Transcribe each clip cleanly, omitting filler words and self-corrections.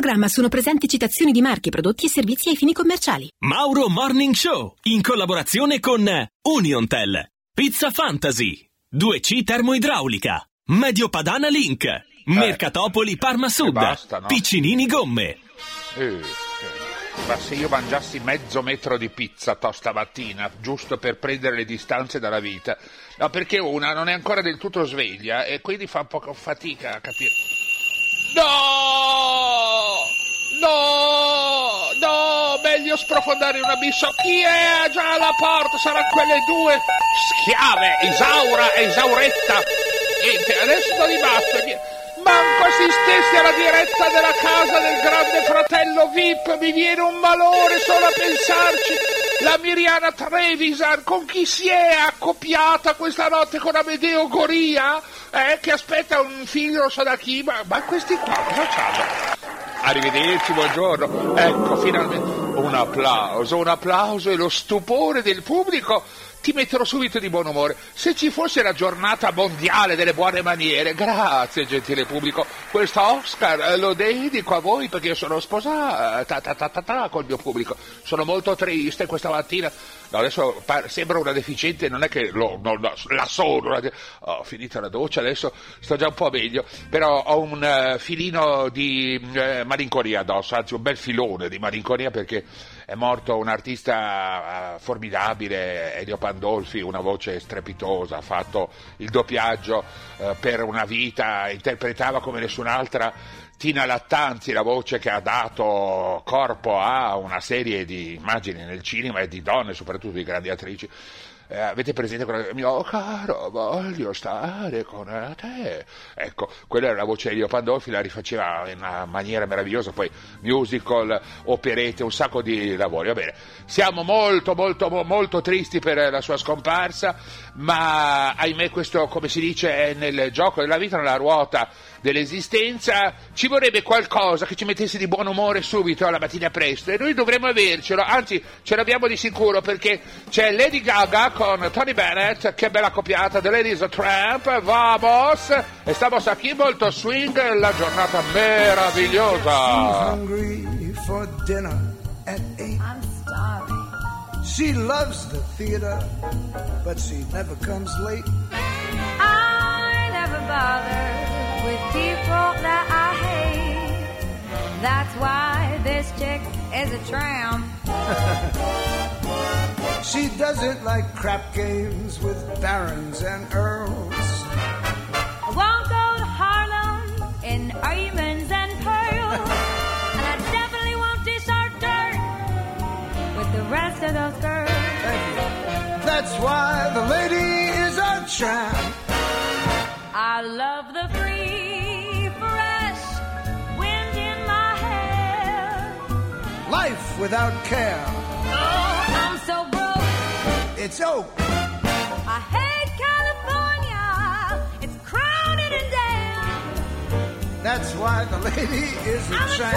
programma sono presenti citazioni di marchi, prodotti e servizi ai fini commerciali. Mauro Morning Show, in collaborazione con Uniontel, Pizza Fantasy, 2C Termoidraulica, Mediopadana Link, Mercatopoli Parma Sud, basta, no? Piccinini Gomme. Ma se io mangiassi mezzo metro di pizza stamattina, giusto per prendere le distanze dalla vita, no, perché una non è ancora del tutto sveglia e quindi fa un po' fatica a capire. No, meglio sprofondare un abisso. Chi è già alla porta? Saranno quelle due schiave, Isaura e Isauretta. Niente, adesso sto di matto. Manco assistessi alla diretta della casa del grande fratello VIP, mi viene un malore solo a pensarci. La Miriana Trevisan, con chi si è accoppiata questa notte? Con Amedeo Goria? Che aspetta un figlio, non so da chi, ma questi qua cosa c'hanno? Arrivederci, buongiorno. Ecco, finalmente un applauso e lo stupore del pubblico ti metterò subito di buon umore. Se ci fosse la giornata mondiale delle buone maniere, grazie gentile pubblico, questo Oscar lo dedico a voi perché io sono sposata col mio pubblico. Sono molto triste questa mattina. No, adesso sembra una deficiente, non è che la sono. Ho finito la doccia, adesso sto già un po' meglio, però ho un filino di malinconia addosso, anzi un bel filone di malinconia perché è morto un artista formidabile, Elio Pandolfi, una voce strepitosa, ha fatto il doppiaggio per una vita, interpretava come nessun'altra Tina Lattanzi, la voce che ha dato corpo a una serie di immagini nel cinema e di donne, soprattutto di grandi attrici. Avete presente quella mio caro, voglio stare con te? Ecco, quella era la voce di Elio Pandolfi, la rifaceva in una maniera meravigliosa, poi musical, operette, un sacco di lavori. Va bene, siamo molto tristi per la sua scomparsa, ma ahimè questo, come si dice, è nel gioco della vita, nella ruota dell'esistenza. Ci vorrebbe qualcosa che ci mettesse di buon umore subito alla mattina presto e noi dovremmo avercelo, anzi ce l'abbiamo di sicuro perché c'è Lady Gaga con Tony Bennett, che bella coppiata, The Ladies Tramp, vamos, estamos aquí molto swing, la giornata meravigliosa. She's hungry for dinner at 8. I'm starving. She loves the theater, but she never comes late. I never bother with people that I hate. That's why this chick is a tramp. She doesn't like crap games with barons and earls. I won't go to Harlem in diamonds and pearls. And I definitely won't dish our dirt with the rest of those girls. That's why the lady is a tramp. I love the free, fresh wind in my hair. Life without care. Oh, I'm so broke. It's oak. I hate California. It's crowded and damn. That's why the lady is a I'm tramp.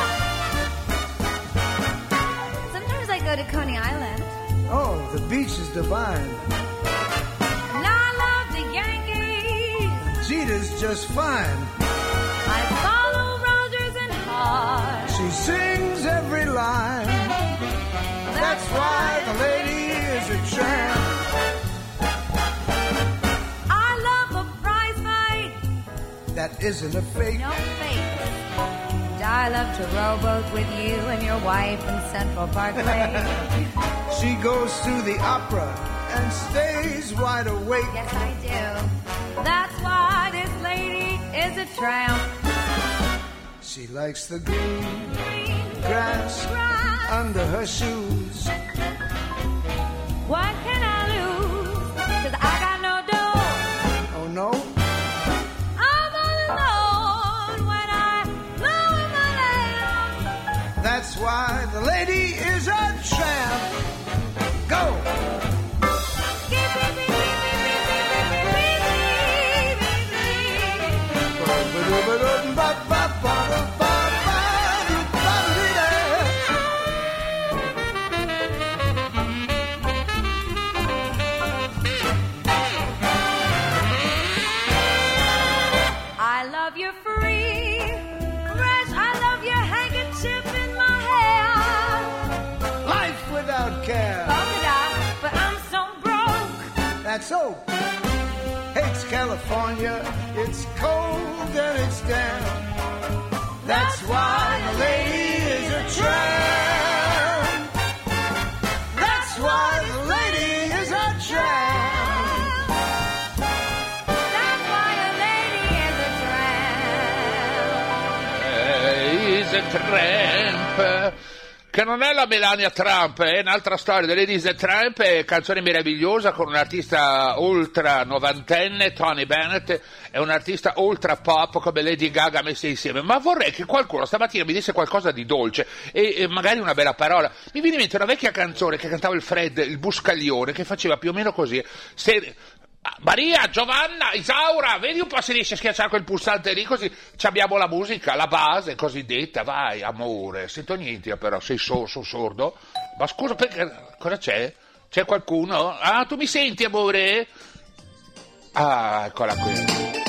Sometimes I go to Coney Island. Oh, the beach is divine. And I love the Yankees. Jeter's just fine. I follow Rogers and Hart. She sings every line. That's why the lady is a tramp. I love a prize fight. That isn't a fake. No fake. And I love to rowboat with you and your wife in Central Park Lake. She goes to the opera and stays wide awake. Yes, I do. That's why this lady is a tramp. She likes the green grass under her shoes. What can I lose? 'Cause I got no dough. Oh no? I'm all alone when I blow my lamp. That's why the lady is a tramp. Go! care. polka dot, but I'm so broke. That's so. It's California, it's cold and it's damp. That's why the lady is a tramp. That's why the lady is a tramp. That's why a lady is a tramp. Is a Tramp, che non è la Melania Trump, è un'altra storia. The Lady is a Tramp è canzone meravigliosa con un artista ultra novantenne, Tony Bennett, è un artista ultra pop come Lady Gaga messe insieme. Ma vorrei che qualcuno stamattina mi disse qualcosa di dolce e magari una bella parola. Mi viene in mente una vecchia canzone che cantava il Fred, il Buscaglione, che faceva più o meno così. Maria, Giovanna, Isaura, vedi un po' se riesci a schiacciare quel pulsante lì, così abbiamo la musica, la base cosiddetta. Vai, amore, sento niente però, sei sordo? Ma scusa, perché, cosa c'è? C'è qualcuno? Ah, tu mi senti, amore? Ah, eccola qui.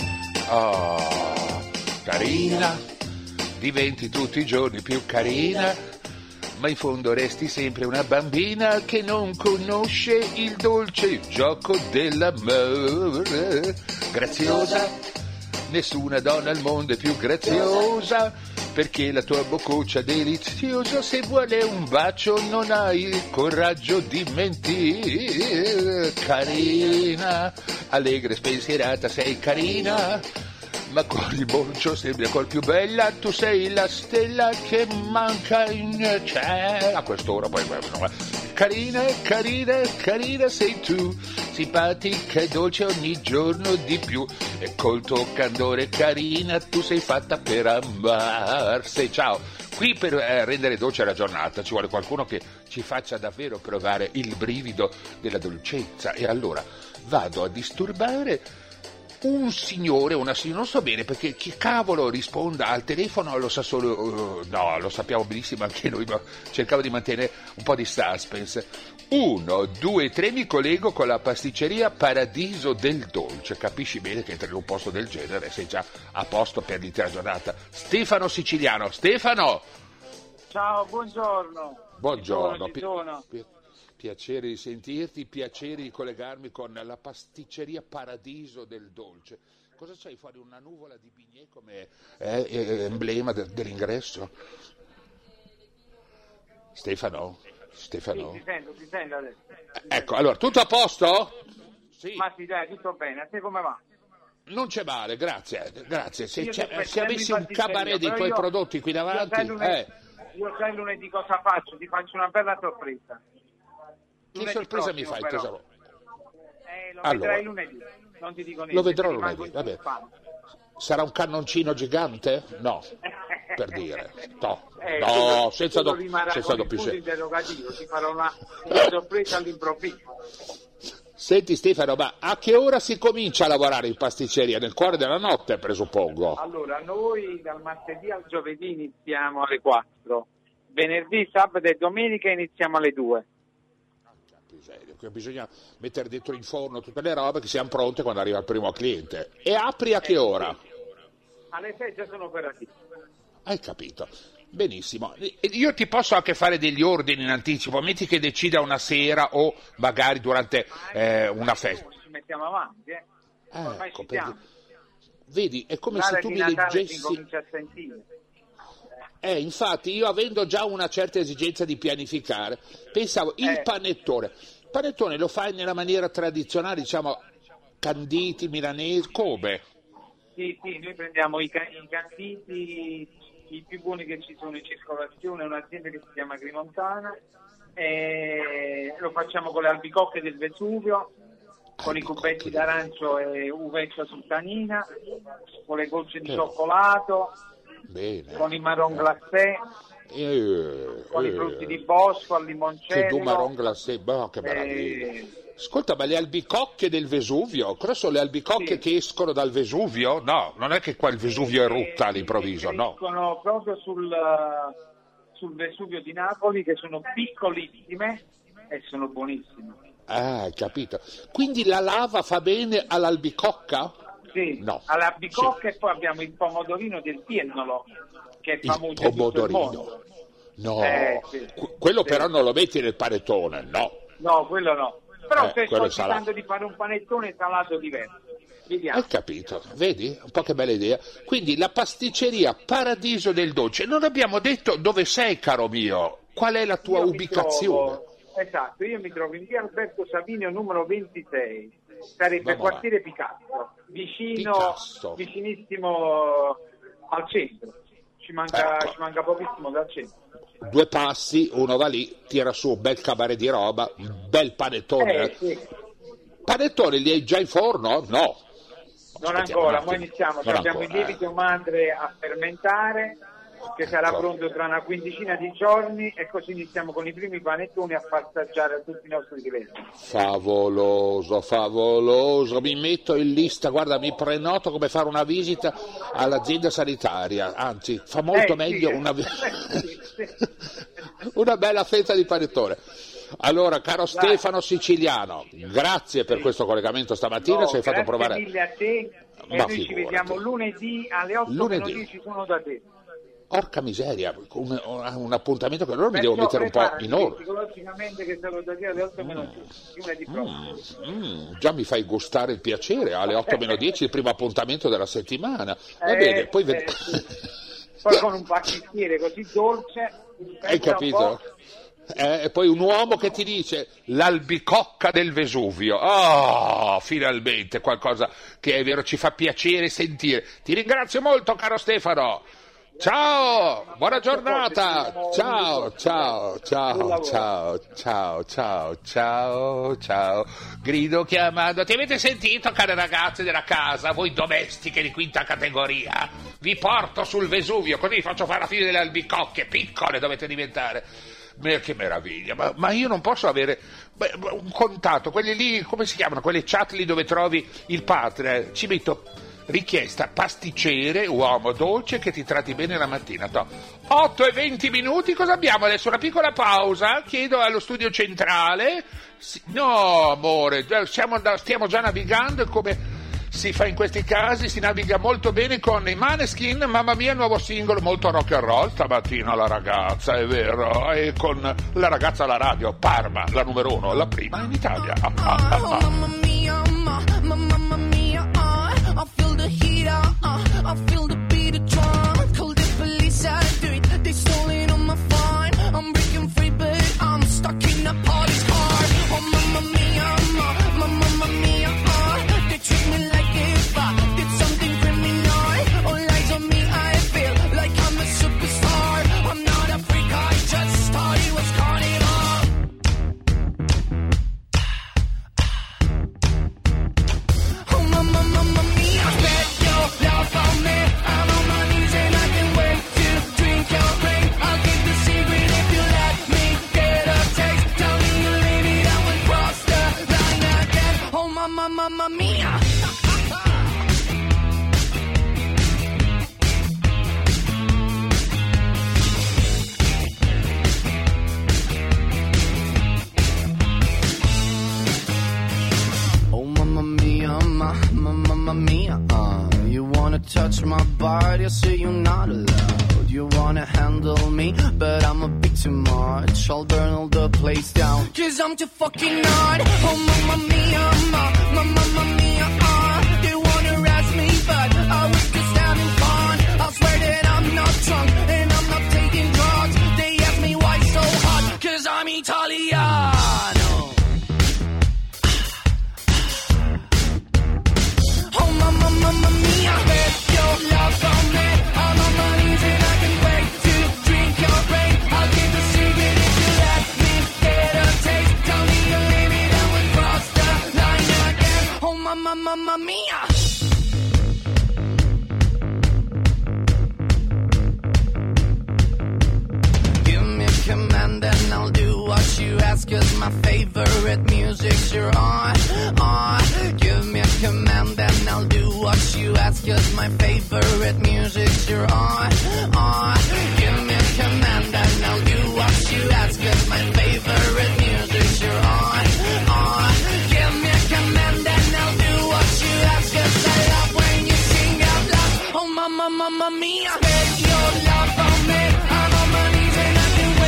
Oh, carina, diventi tutti i giorni più carina, ma in fondo resti sempre una bambina che non conosce il dolce gioco dell'amore. Graziosa, nessuna donna al mondo è più graziosa, perché la tua boccuccia deliziosa, se vuole un bacio non hai il coraggio di mentire. Carina, allegra e spensierata, sei carina, ma con il boncio sembri ancora più bella, tu sei la stella che manca in cielo. A quest'ora poi carina, carina, carina sei tu, simpatica e dolce ogni giorno di più, e col tuo candore carina tu sei fatta per amarsi. Ciao, qui per rendere dolce la giornata ci vuole qualcuno che ci faccia davvero provare il brivido della dolcezza, e allora vado a disturbare un signore, una signora, non so bene perché chi cavolo risponda al telefono lo sa solo, no, lo sappiamo benissimo anche noi, ma cercavo di mantenere un po' di suspense. 1, 2, 3, mi collego con la pasticceria Paradiso del Dolce. Capisci bene che entri in un posto del genere sei già a posto per l'intera giornata. Stefano Siciliano. Stefano! Ciao, buongiorno. Buongiorno. Ci sono. Piacere di sentirti, piacere di collegarmi con la pasticceria Paradiso del Dolce. Cosa c'hai fuori? Una nuvola di bignè come emblema dell'ingresso? Stefano? Sì, ti sento adesso. Ecco, allora, tutto a posto? Sì. Ma sì, dai, tutto bene. A te come va? Non c'è male, grazie. Se avessi un in cabaret dei tuoi prodotti qui davanti... Io sai lunedì cosa faccio? Ti faccio una bella sorpresa. Che sorpresa mi fai, tesoro? Lo vedrai lunedì, non ti dico niente. Lo vedrò lunedì, vabbè. Sarà un cannoncino gigante? No, per dire. No, senza doppio senso. Interrogativo, ti farò una sorpresa all'improvviso. Senti Stefano, ma a che ora si comincia a lavorare in pasticceria? Nel cuore della notte, presuppongo. Allora, noi dal martedì al giovedì iniziamo alle 4. Venerdì, sabato e domenica iniziamo alle 2. Bisogna mettere dentro in forno tutte le robe che siano pronte quando arriva il primo cliente. E apri a che ora? Alle 6 già sono operativi. Hai capito. Benissimo. Io ti posso anche fare degli ordini in anticipo, metti che decida una sera o magari durante una festa. Ci mettiamo avanti, ormai ci siamo. Vedi, è come se tu mi leggessi... Si comincia a sentire. Infatti io avendo già una certa esigenza di pianificare, pensavo il panettone. Il panettone lo fai nella maniera tradizionale, diciamo canditi, milanesi, come? Sì, noi prendiamo i canditi, i più buoni che ci sono in circolazione, è un'azienda che si chiama Grimontana, e lo facciamo con le albicocche del Vesuvio, con i cubetti d'arancio e uvetta sultanina, con le gocce di cioccolato. Bene. Con i marron glacé, con i frutti di bosco al limoncello. Che du marron glacé, che meraviglia. Ascolta, ma le albicocche del Vesuvio, cosa sono le albicocche che escono dal Vesuvio? No, non è che qua il Vesuvio erutta all'improvviso, no. Escono proprio sul Vesuvio di Napoli, che sono piccolissime e sono buonissime. Capito. Quindi la lava fa bene all'albicocca? Sì, no. All'albicocca, e poi abbiamo il pomodorino del Piennolo, che è famoso in tutto il mondo. No, Sì. quello Sì. però non lo metti nel panettone, no. No, quello no. Però sto quello è cercando salato. di fare un panettone salato diverso. Vediamo. Hai capito? Vedi? Un po' che bella idea. Quindi la pasticceria Paradiso del Dolce. Non abbiamo detto dove sei, caro mio. Qual è la tua Io mi ubicazione? Esatto, io mi trovo in via Alberto Savinio numero 26. Sarebbe Va. quartiere Picasso, Picasso. vicinissimo al centro. Ci manca pochissimo dal centro. 2 passi, uno va lì, tira su un bel cabaret di roba, un bel panettone. Sì. Panettone li hai già in forno? No. Non Aspettiamo ancora, un noi attimo. iniziamo, Non abbiamo il ancora, lievito madre a fermentare, che sarà Ecco. pronto tra una quindicina di giorni, e così iniziamo con i primi panettoni a far assaggiare a tutti i nostri clienti. Favoloso, mi metto in lista, guarda, mi prenoto come fare una visita all'azienda sanitaria, anzi, fa molto meglio una bella fetta di panettone. Allora, caro Stefano Siciliano, grazie per questo collegamento stamattina, ci hai fatto provare. Grazie mille a te, e Ma noi ci figurati. vediamo lunedì alle 8:10 Lunedì. sono da te. Porca miseria, un appuntamento che allora mi devo mettere un po' in ordine. Psicologicamente che sarò da te alle 8:10, lunedì prossimo. Già mi fai gustare il piacere, alle 8:10 il primo appuntamento della settimana. Va bene, poi vediamo. Sì. Poi con un pasticcere così dolce. Hai capito? E poi un uomo che ti dice l'albicocca del Vesuvio. Oh, finalmente qualcosa che è vero, ci fa piacere sentire. Ti ringrazio molto, caro Stefano. Ciao, buona giornata. Ciao. Grido chiamando. Ti avete sentito, care ragazze della casa, voi domestiche di quinta categoria? Vi porto sul Vesuvio, così vi faccio fare la fine delle albicocche, piccole dovete diventare. Che meraviglia, ma io non posso avere un contatto, quelli lì, come si chiamano, quelle chat lì dove trovi il padre, ci metto richiesta pasticcere, uomo dolce che ti tratti bene la mattina. 8:20, cosa abbiamo adesso? Una piccola pausa, chiedo allo studio centrale. No amore, stiamo già navigando, come si fa in questi casi, si naviga molto bene con i Maneskin, mamma mia, nuovo singolo molto rock and roll stamattina la ragazza, è vero, e con la ragazza alla radio, Parma, la numero 1, la prima in Italia. Mamma mia, mamma mia, I feel the heat, I feel the beat of drum. Call the police, I do it, they stolen on my phone. I'm breaking free, but I'm stuck in a party's car. Oh mamma mia, mamma mia, they treat me like if I did something criminal. All eyes on me, I feel like I'm a superstar. I'm not a freak, I just thought it was carnival. Oh mamma mia, bet your love on me. I'm on my knees and I can't wait to drink your brain. I'll keep the secret if you let me get a taste. Tell me you leave it, I will cross the line again. Oh mamma mia. Oh mamma mia, mamma mia, you wanna touch my body, I say you're not allowed. You wanna handle me, but I'm a bit too much. I'll burn all the place down, 'cause I'm too fucking hard. Oh mamma mia, mamma mia, they wanna arrest me, but I was just having fun. I swear that I'm not drunk, and I'm not taking drugs. They ask me why so hot, 'cause I'm Italiano. Oh mamma mia, bet your love on me. I'm on my knees and I can't wait to drink your brain. I'll keep the secret if you let me get a taste. Tell me you leave it and we'll cross the line again. Oh mamma mia. Give me a command and I'll do what you ask, 'cause my favorite music's you're on. Give me a command and I'll do what you ask, 'cause my favorite music's you're on. Give me a command and I'll do what you ask, 'cause my favorite music's you're on. Give me a command and I'll do what you ask, 'cause I love when you sing out loud. Oh mamma mia, bet your love on me. I'm on my knees and I can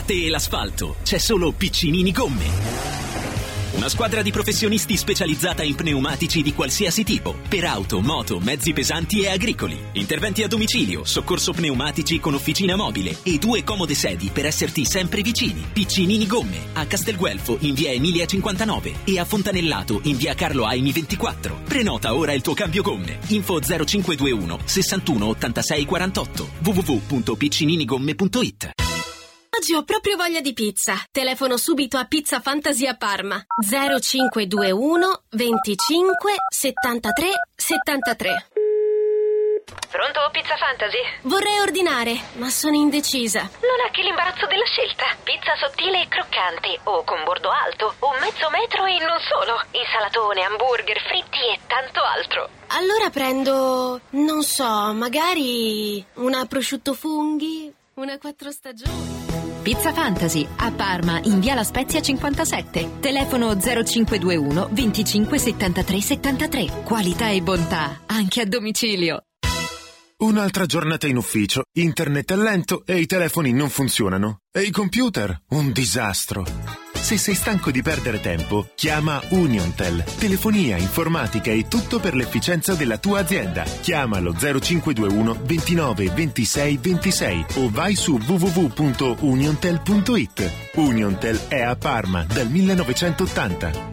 te l'asfalto, c'è solo Piccinini Gomme. Una squadra di professionisti specializzata in pneumatici di qualsiasi tipo, per auto, moto, mezzi pesanti e agricoli. Interventi a domicilio, soccorso pneumatici con officina mobile e 2 comode sedi per esserti sempre vicini. Piccinini Gomme, a Castelguelfo in via Emilia 59 e a Fontanellato in via Carlo Aimi 24. Prenota ora il tuo cambio gomme. Info 0521 61 86 48 www.piccininigomme.it. Oggi ho proprio voglia di pizza. Telefono subito a Pizza Fantasy a Parma. 0521 25 73 73. Pronto, Pizza Fantasy? Vorrei ordinare, ma sono indecisa. Non ha che l'imbarazzo della scelta. Pizza sottile e croccante, o con bordo alto, o mezzo metro e non solo. Insalatone, hamburger, fritti e tanto altro. Allora prendo, non so, magari una prosciutto funghi, una 4 stagioni. Pizza Fantasy a Parma in via La Spezia 57. Telefono 0521 25 73 73. Qualità e bontà anche a domicilio. Un'altra giornata in ufficio, internet è lento e i telefoni non funzionano. E i computer? Un disastro. Se sei stanco di perdere tempo, chiama Uniontel. Telefonia, informatica e tutto per l'efficienza della tua azienda. Chiamalo 0521 29 26 26 o vai su www.uniontel.it. Uniontel è a Parma dal 1980.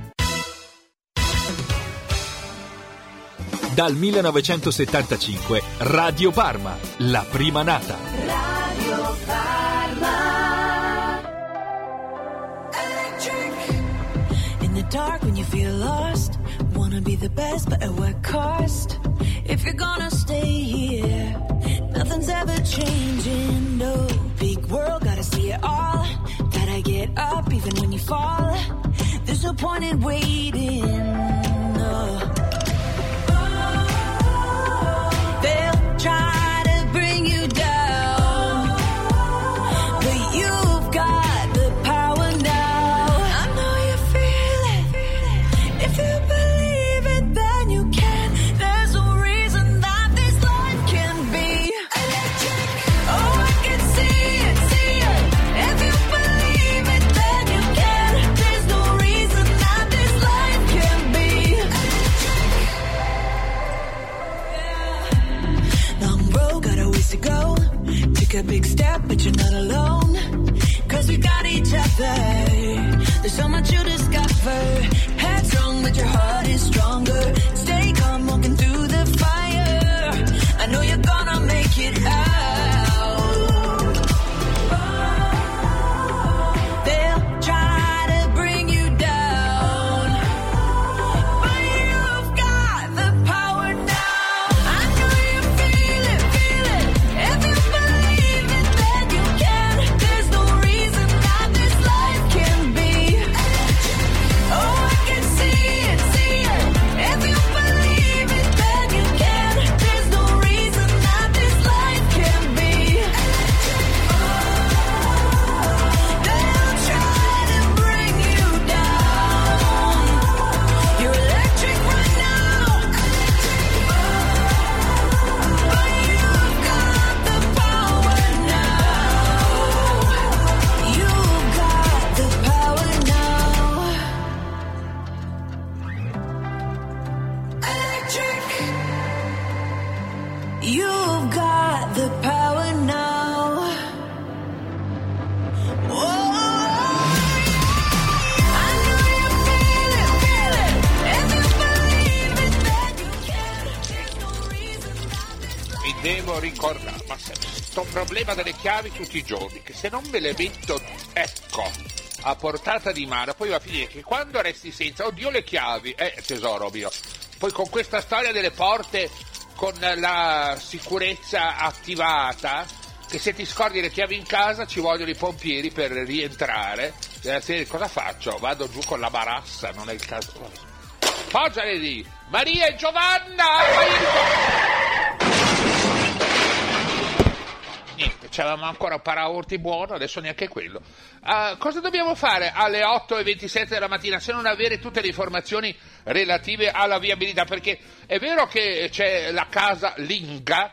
Dal 1975 Radio Parma, la prima nata. Radio Parma. Electric. In the dark when you feel lost, wanna be the best but at what cost? If you're gonna stay here, nothing's ever changing, no. Big world, gotta see it all. Gotta get up even when you fall. There's no point in waiting, no. They'll try to bring you down, but you've got the power now. I know you feel it. If you believe it, then you can. There's no reason that this life can be electric. Oh, I can see it, see it. If you believe it, then you can. There's no reason that this life can be to go. Take a big step, but you're not alone. 'Cause we got each other. There's so much you discover. Headstrong, but your heart is stronger. Stay calm, walking through the fire. I know you're gonna make it out. They'll try to bring you down, but you've got the power now. I know you feel it, feel it. If you believe it, then you can. There's no reason that this life can be electric. Oh, I can see it, see it. If you believe it, then you can. There's no reason that this life can be electric. They'll try to bring you down. You're electric right now, but you've got the power now. You've got the power now. Electric. You've got the power now. Whoa. I know you feel it, feel it. If you believe it, then you can. There's no reason that this life. Mi devo ricordare, ma sto problema delle chiavi tutti i giorni, che se non me le metto, ecco, a portata di mano, poi va a finire che quando resti senza, oddio le chiavi, tesoro mio, poi con questa storia delle porte, con la sicurezza attivata, che se ti scordi le chiavi in casa ci vogliono i pompieri per rientrare, cosa faccio? Vado giù con la barassa, non è il caso. Poggiali lì, Maria e Giovanna! Niente, c'avevamo ancora un paraurti buono, adesso neanche quello. Cosa dobbiamo fare alle 8:27 della mattina se non avere tutte le informazioni relative alla viabilità? Perché è vero che c'è la casa Linga,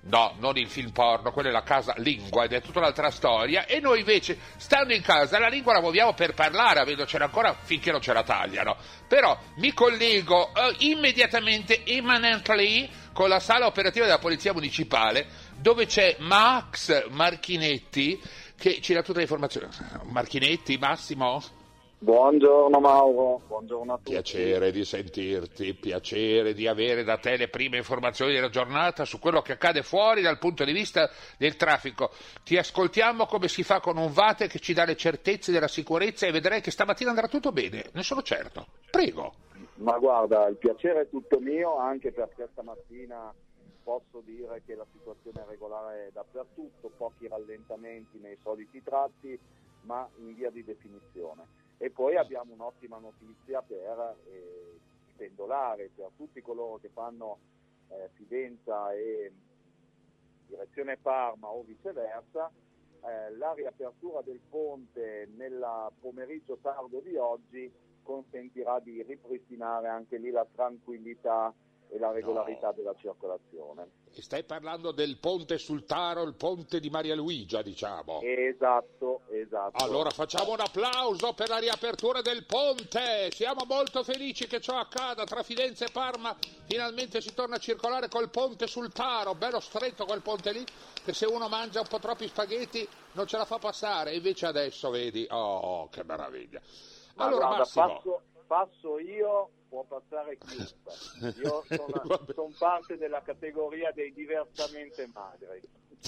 No, non il film porno, quella è la casa lingua ed è tutta un'altra storia. E noi invece, stando in casa, la lingua la muoviamo per parlare, avendocela ancora finché non ce la tagliano. Però mi collego immediatamente, imminently, con la sala operativa della Polizia Municipale, dove c'è Max Marchinetti, che ci dà tutte le informazioni. Marchinetti, Massimo? Buongiorno Mauro, buongiorno a tutti. Piacere di sentirti, piacere di avere da te le prime informazioni della giornata su quello che accade fuori dal punto di vista del traffico. Ti ascoltiamo come si fa con un Vate che ci dà le certezze della sicurezza e vedrai che stamattina andrà tutto bene, ne sono certo. Prego. Ma guarda, il piacere è tutto mio, anche perché stamattina posso dire che la situazione è regolare dappertutto, pochi rallentamenti nei soliti tratti, ma in via di definizione. E poi abbiamo un'ottima notizia per i pendolari, per tutti coloro che fanno Fidenza e direzione Parma o viceversa. La riapertura del ponte nel pomeriggio tardo di oggi consentirà di ripristinare anche lì la tranquillità e la regolarità della circolazione. E stai parlando del ponte sul Taro, il ponte di Maria Luigia, diciamo. Esatto. Allora facciamo un applauso per la riapertura del ponte. Siamo molto felici che ciò accada. Tra Fidenza e Parma finalmente si torna a circolare col ponte sul Taro, bello stretto quel ponte lì, che se uno mangia un po' troppi spaghetti non ce la fa passare. Invece adesso vedi, oh, che meraviglia. Allora guarda, Massimo, passo io, può passare chiunque. Io sono parte della categoria dei diversamente magri.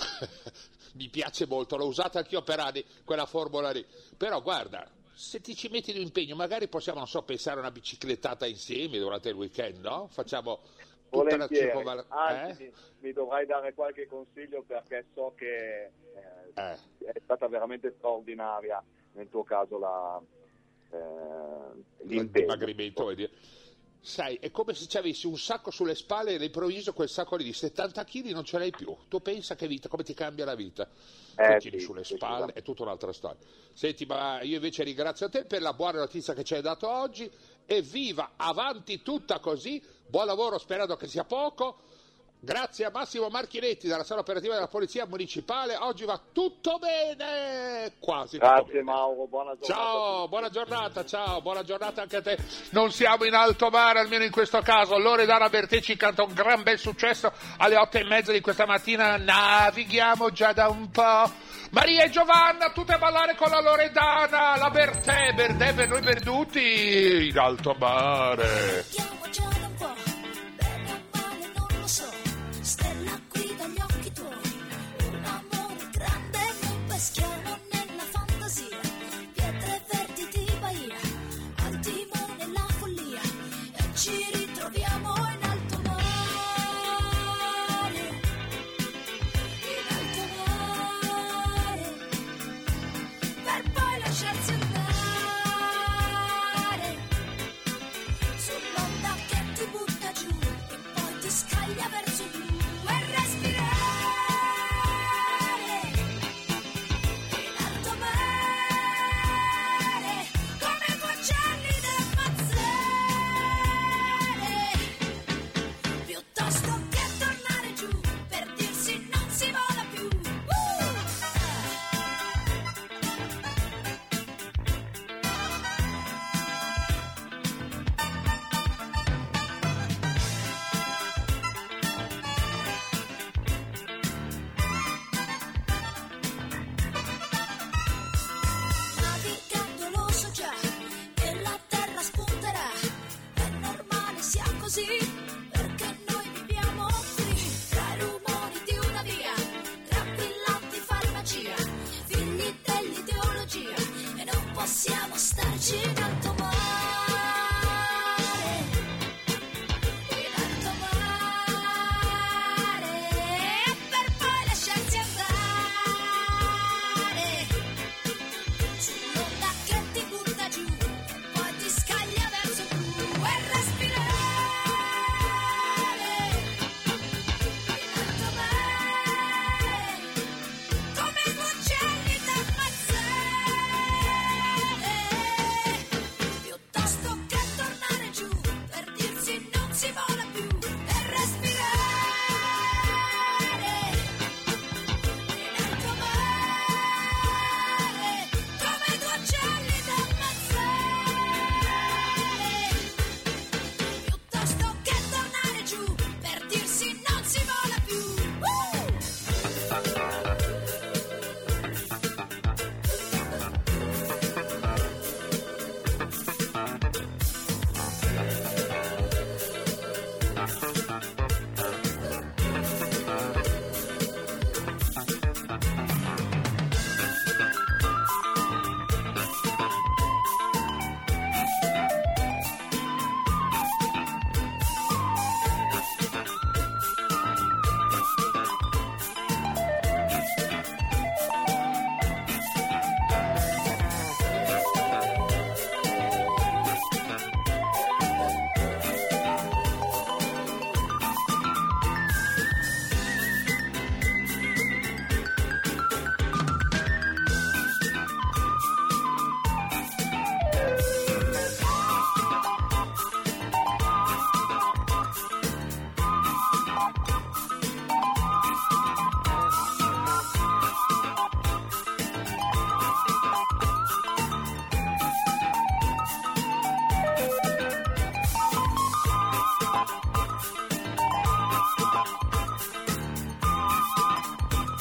Mi piace molto, l'ho usata anch'io per anni quella formula lì. Però guarda, se ti ci metti di impegno magari possiamo, non so, pensare a una biciclettata insieme durante il weekend, no? Facciamo tutta la circonvallazione. Anzi, mi dovrai dare qualche consiglio, perché so che è stata veramente straordinaria nel tuo caso il dimagrimento, vuoi dire. Sai, è come se ci avessi un sacco sulle spalle e all'improvviso quel sacco lì di 70 kg non ce l'hai più. Tu pensa che vita, come ti cambia la vita. Tiri sulle spalle, è tutta un'altra storia. Senti, ma io invece ringrazio te per la buona notizia che ci hai dato oggi. Evviva, avanti tutta così, buon lavoro, sperando che sia poco. Grazie a Massimo Marchinetti dalla sala operativa della Polizia Municipale, oggi va tutto bene, quasi tutto Grazie bene. Mauro, buona giornata. Ciao, buona giornata anche a te. Non siamo in alto mare, almeno in questo caso. Loredana Bertecci canta un gran bel successo alle 8:30 di questa mattina, navighiamo già da un po'. Maria e Giovanna, tutte a ballare con la Loredana, la Bertè, Berdè, noi perduti in alto mare. Schiamo nella fantasia, pietre verdi di Bahia, al timone la follia, e ci ritroviamo in alto mare, per poi lasciarsi andare, sull'onda che ti butta giù, e poi ti scaglia verso giù, e respirare. Perché noi viviamo qui, tra i rumori di una via, tra brillanti farmacia, figli dell'ideologia, e non possiamo starci in alto mare, in alto mare, per poi lasciarsi andare, sull'onda che ti butta giù, e poi ti scaglia verso giù, e respirare. Si vola più e respirare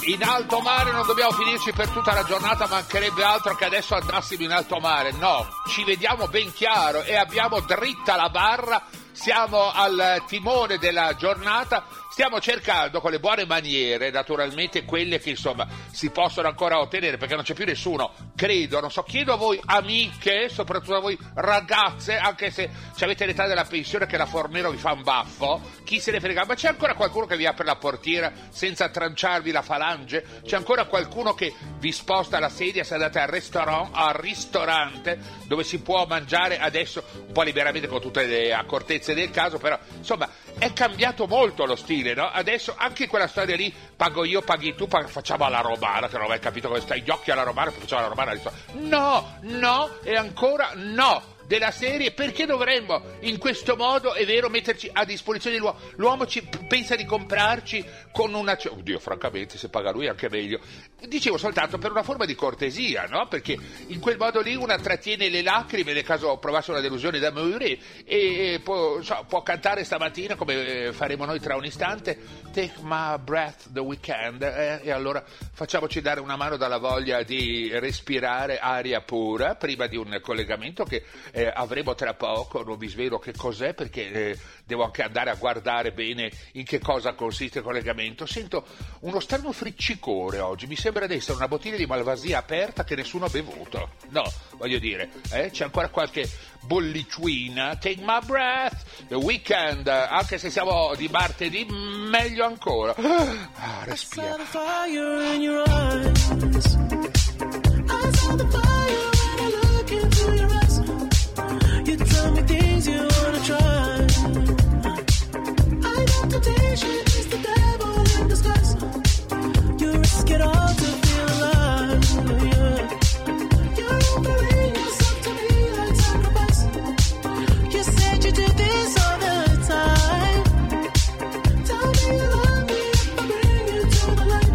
In alto mare non dobbiamo finirci per tutta la giornata, mancherebbe altro che adesso andassimo in alto mare, no, ci vediamo ben chiaro e abbiamo dritta la barra, siamo al timone della giornata, stiamo cercando con le buone maniere, naturalmente quelle che insomma si possono ancora ottenere, perché non c'è più nessuno, credo, non so, chiedo a voi amiche, soprattutto a voi ragazze, anche se avete l'età della pensione che la Fornero vi fa un baffo, chi se ne frega, ma c'è ancora qualcuno che vi apre la portiera senza tranciarvi la falange? C'è ancora qualcuno che vi sposta la sedia se andate al ristorante dove si può mangiare adesso un po' liberamente con tutte le accortezze del caso, però insomma è cambiato molto lo stile, no? Adesso anche quella storia lì, pago io, paghi tu, facciamo alla romana, che non ho mai capito come stai, gli occhi alla romana, facciamo alla romana, no, e ancora no. Della serie, perché dovremmo in questo modo, è vero, metterci a disposizione dell'uomo? L'uomo pensa di comprarci con una... Oddio, francamente, se paga lui anche meglio. Dicevo soltanto per una forma di cortesia, no? Perché in quel modo lì una trattiene le lacrime nel caso provasse una delusione d'amore e può cantare stamattina, come faremo noi tra un istante, Take My Breath the Weekend, e allora facciamoci dare una mano dalla voglia di respirare aria pura prima di un collegamento che avremo tra poco. Non vi svelo che cos'è perché devo anche andare a guardare bene in che cosa consiste il collegamento. Sento uno strano friccicore oggi, mi sembra di essere una bottiglia di Malvasia aperta che nessuno ha bevuto. No, voglio dire, c'è ancora qualche bollicina. Take My Breath the Weekend, anche se siamo di martedì, meglio ancora. Respira. You tell me things you wanna try. I know temptation is the devil in disguise. You risk it all to feel alive. Yeah. You're offering yourself to me like sacrifice. You said you do this all the time. Tell me you love me if I bring you to the light.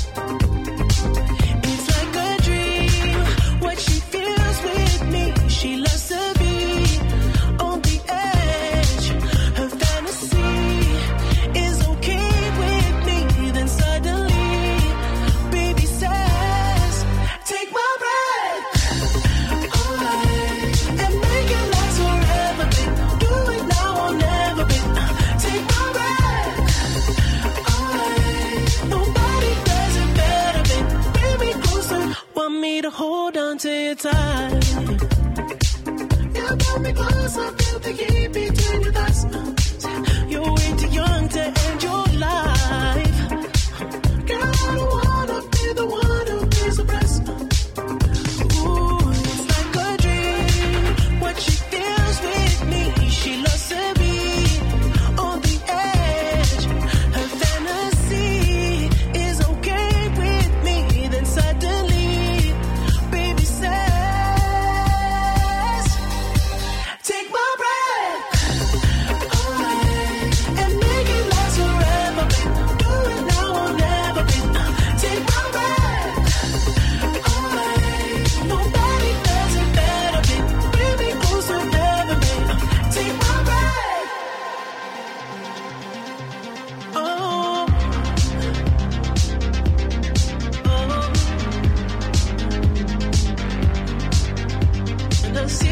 It's like a dream what she feels with me. She loves to be on the edge. Her fantasy is okay with me. Then suddenly, baby says, take my breath away and make it last forever, babe. Do it now or never, babe. Take my breath away. Nobody does it better, babe. Bring me closer. Want me to hold on to your tight. You got me close, I feel the heat between your thighs. You're way too young to end your life. Girl, I don't wanna be the one who pays the price. Ooh, it's like a dream what she feels with me. She loves to be on the edge. Her fantasy is okay with me. Then suddenly, baby says, take my breath away and make it last forever, babe. Do it now or never, babe. Take my breath away. Nobody does it better, babe. Bring me closer, never, babe. Take my breath. Oh. And I see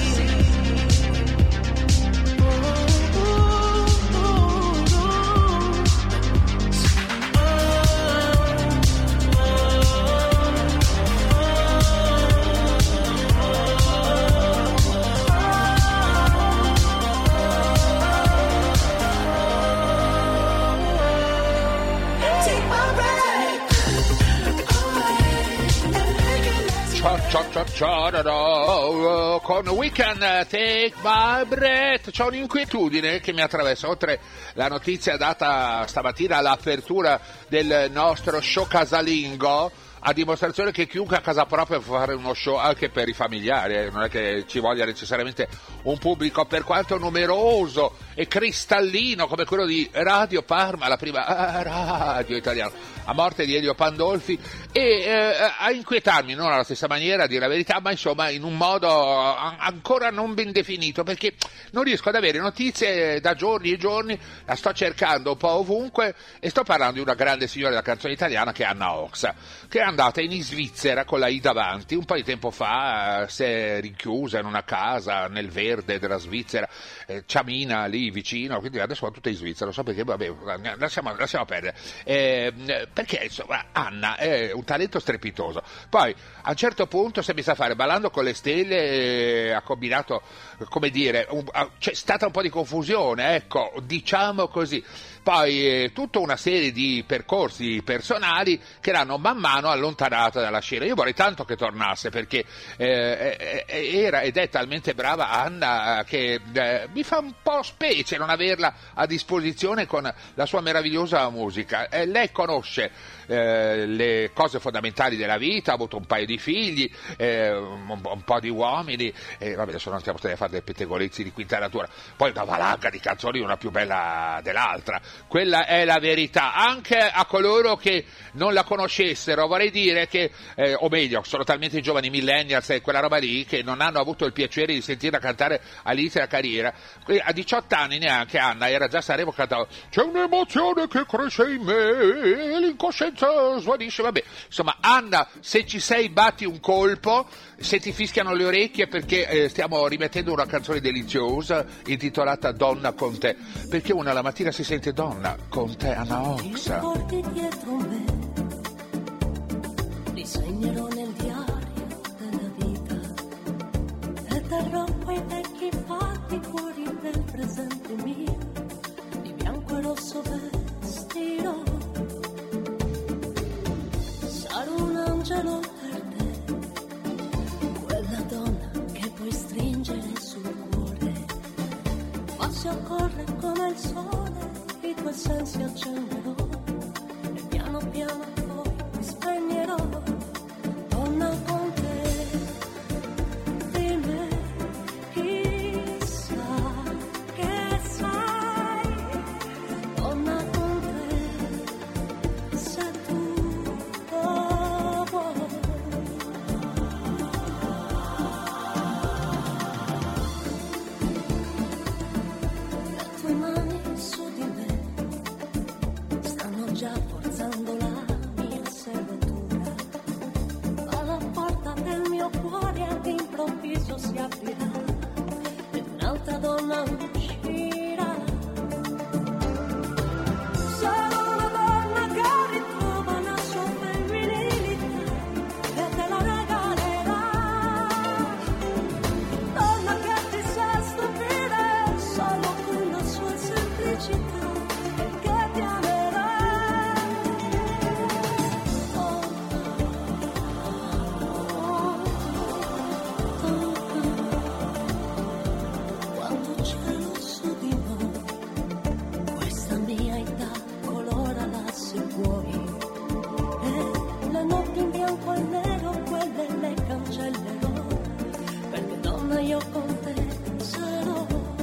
con Weekend, Take My Breath. C'ho un'inquietudine che mi attraversa, oltre la notizia data stamattina all'apertura del nostro show casalingo, a dimostrazione che chiunque a casa propria può fare uno show anche per i familiari, non è che ci voglia necessariamente un pubblico per quanto numeroso e cristallino come quello di Radio Parma, la prima radio italiana, a morte di Elio Pandolfi, e a inquietarmi, non alla stessa maniera, a dire la verità, ma insomma in un modo ancora non ben definito, perché non riesco ad avere notizie da giorni e giorni, la sto cercando un po' ovunque, e sto parlando di una grande signora della canzone italiana che è Anna Oxa, che è andata in Svizzera con la I davanti, un po' di tempo fa si è rinchiusa in una casa nel verde della Svizzera, Ciamina lì vicino, quindi adesso va tutta in Svizzera, non so perché, vabbè, lasciamo perdere, perché insomma Anna è un talento strepitoso. Poi a un certo punto si è messa a fare Ballando con le stelle, ha combinato, come dire, c'è stata un po' di confusione, ecco, diciamo così. Poi tutta una serie di percorsi personali che l'hanno man mano allontanata dalla scena. Io vorrei tanto che tornasse, perché era ed è talmente brava Anna che mi fa un po' specie non averla a disposizione con la sua meravigliosa musica. Lei conosce le cose fondamentali della vita, ha avuto un paio di figli, un po' di uomini, vabbè, adesso non stiamo a fare dei pettegolezzi di quinta natura, poi una valanga di canzoni, una più bella dell'altra. Quella è la verità. Anche a coloro che non la conoscessero, vorrei dire che, o meglio, sono talmente giovani millennials e quella roba lì, che non hanno avuto il piacere di sentirla cantare all'inizio della carriera. A 18 anni neanche Anna era già a Sanremo, cantava "C'è un'emozione che cresce in me e l'incoscienza svanisce", vabbè, insomma Anna, se ci sei batti un colpo, se ti fischiano le orecchie, perché stiamo rimettendo una canzone deliziosa intitolata Donna con te, perché una la mattina si sente donna con te, Anna Oxa. Porti dietro me, disegnerò nel diario della vita e terrò quei vecchi fatti fuori del presente mio, di bianco e rosso vestirò, sarò un angelo per te, quella donna che puoi stringere sul cuore, ma se occorre come il sole i tuoi sensi accenderò e piano piano poi mi spegnerò. Donna con te, di me chissà che sai. Donna con te, se tu lo vuoi. Le tue mani su di me stanno già forzando la mia serratura, ma la porta del mio cuore all'improvviso si aprirà e un'altra donna uscirà. Sarò una donna che ritrova la sua femminilità e te la regalerà, donna che ti sa stupire solo con la sua semplicità. Io con te sarò.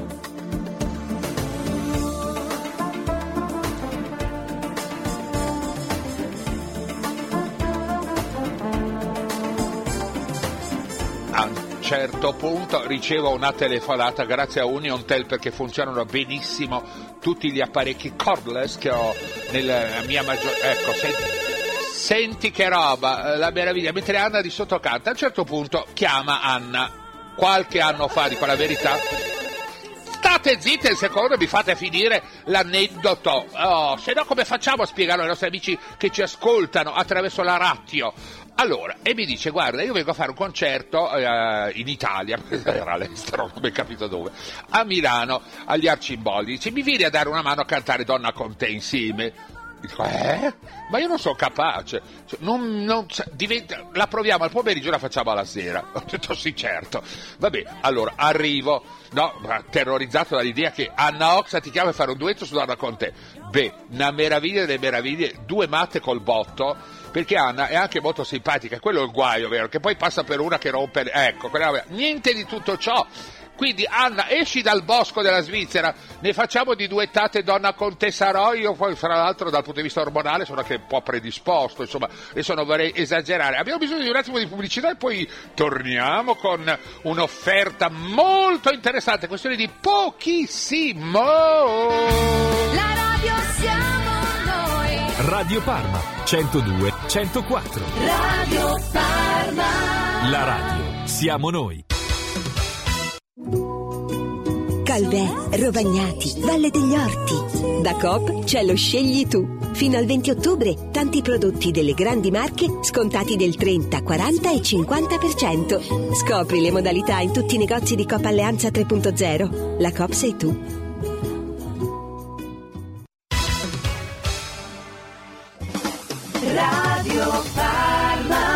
A un certo punto ricevo una telefonata grazie a Uniontel, perché funzionano benissimo tutti gli apparecchi cordless che ho nella mia maggiore. Ecco, senti che roba, la meraviglia. Mentre Anna di sotto canta, a un certo punto chiama Anna. Qualche anno fa, dico la verità. State zitte un secondo, mi fate finire l'aneddoto. Oh, se no come facciamo a spiegarlo ai nostri amici che ci ascoltano attraverso la radio? Allora, e mi dice: guarda, io vengo a fare un concerto in Italia, era all'estero, non mi è capito dove, a Milano, agli Arcimboldi. Dice: mi vieni a dare una mano a cantare Donna con te insieme? Dico: ma io non sono capace, la proviamo al pomeriggio, la facciamo alla sera. Ho detto: sì, certo. Vabbè, allora arrivo, no, terrorizzato dall'idea che Anna Oxa ti chiama a fare un duetto su Donna con te. Beh, una meraviglia delle meraviglie, due matte col botto, perché Anna è anche molto simpatica, quello è il guaio, vero? Che poi passa per una che rompe, ecco, niente di tutto ciò. Quindi Anna, esci dal bosco della Svizzera, ne facciamo di duettate donna contessa Roy. Io poi fra l'altro dal punto di vista ormonale sono anche un po' predisposto, insomma, adesso non vorrei esagerare. Abbiamo bisogno di un attimo di pubblicità e poi torniamo con un'offerta molto interessante, questione di pochissimo. La radio siamo noi. Radio Parma 102 104. Radio Parma. La radio siamo noi. Calvè, Rovagnati, Valle degli Orti. Da Coop c'è lo Scegli Tu. Fino al 20 ottobre tanti prodotti delle grandi marche scontati del 30, 40 e 50%. Scopri le modalità in tutti i negozi di Coop Alleanza 3.0. La Coop sei tu. Radio Parma.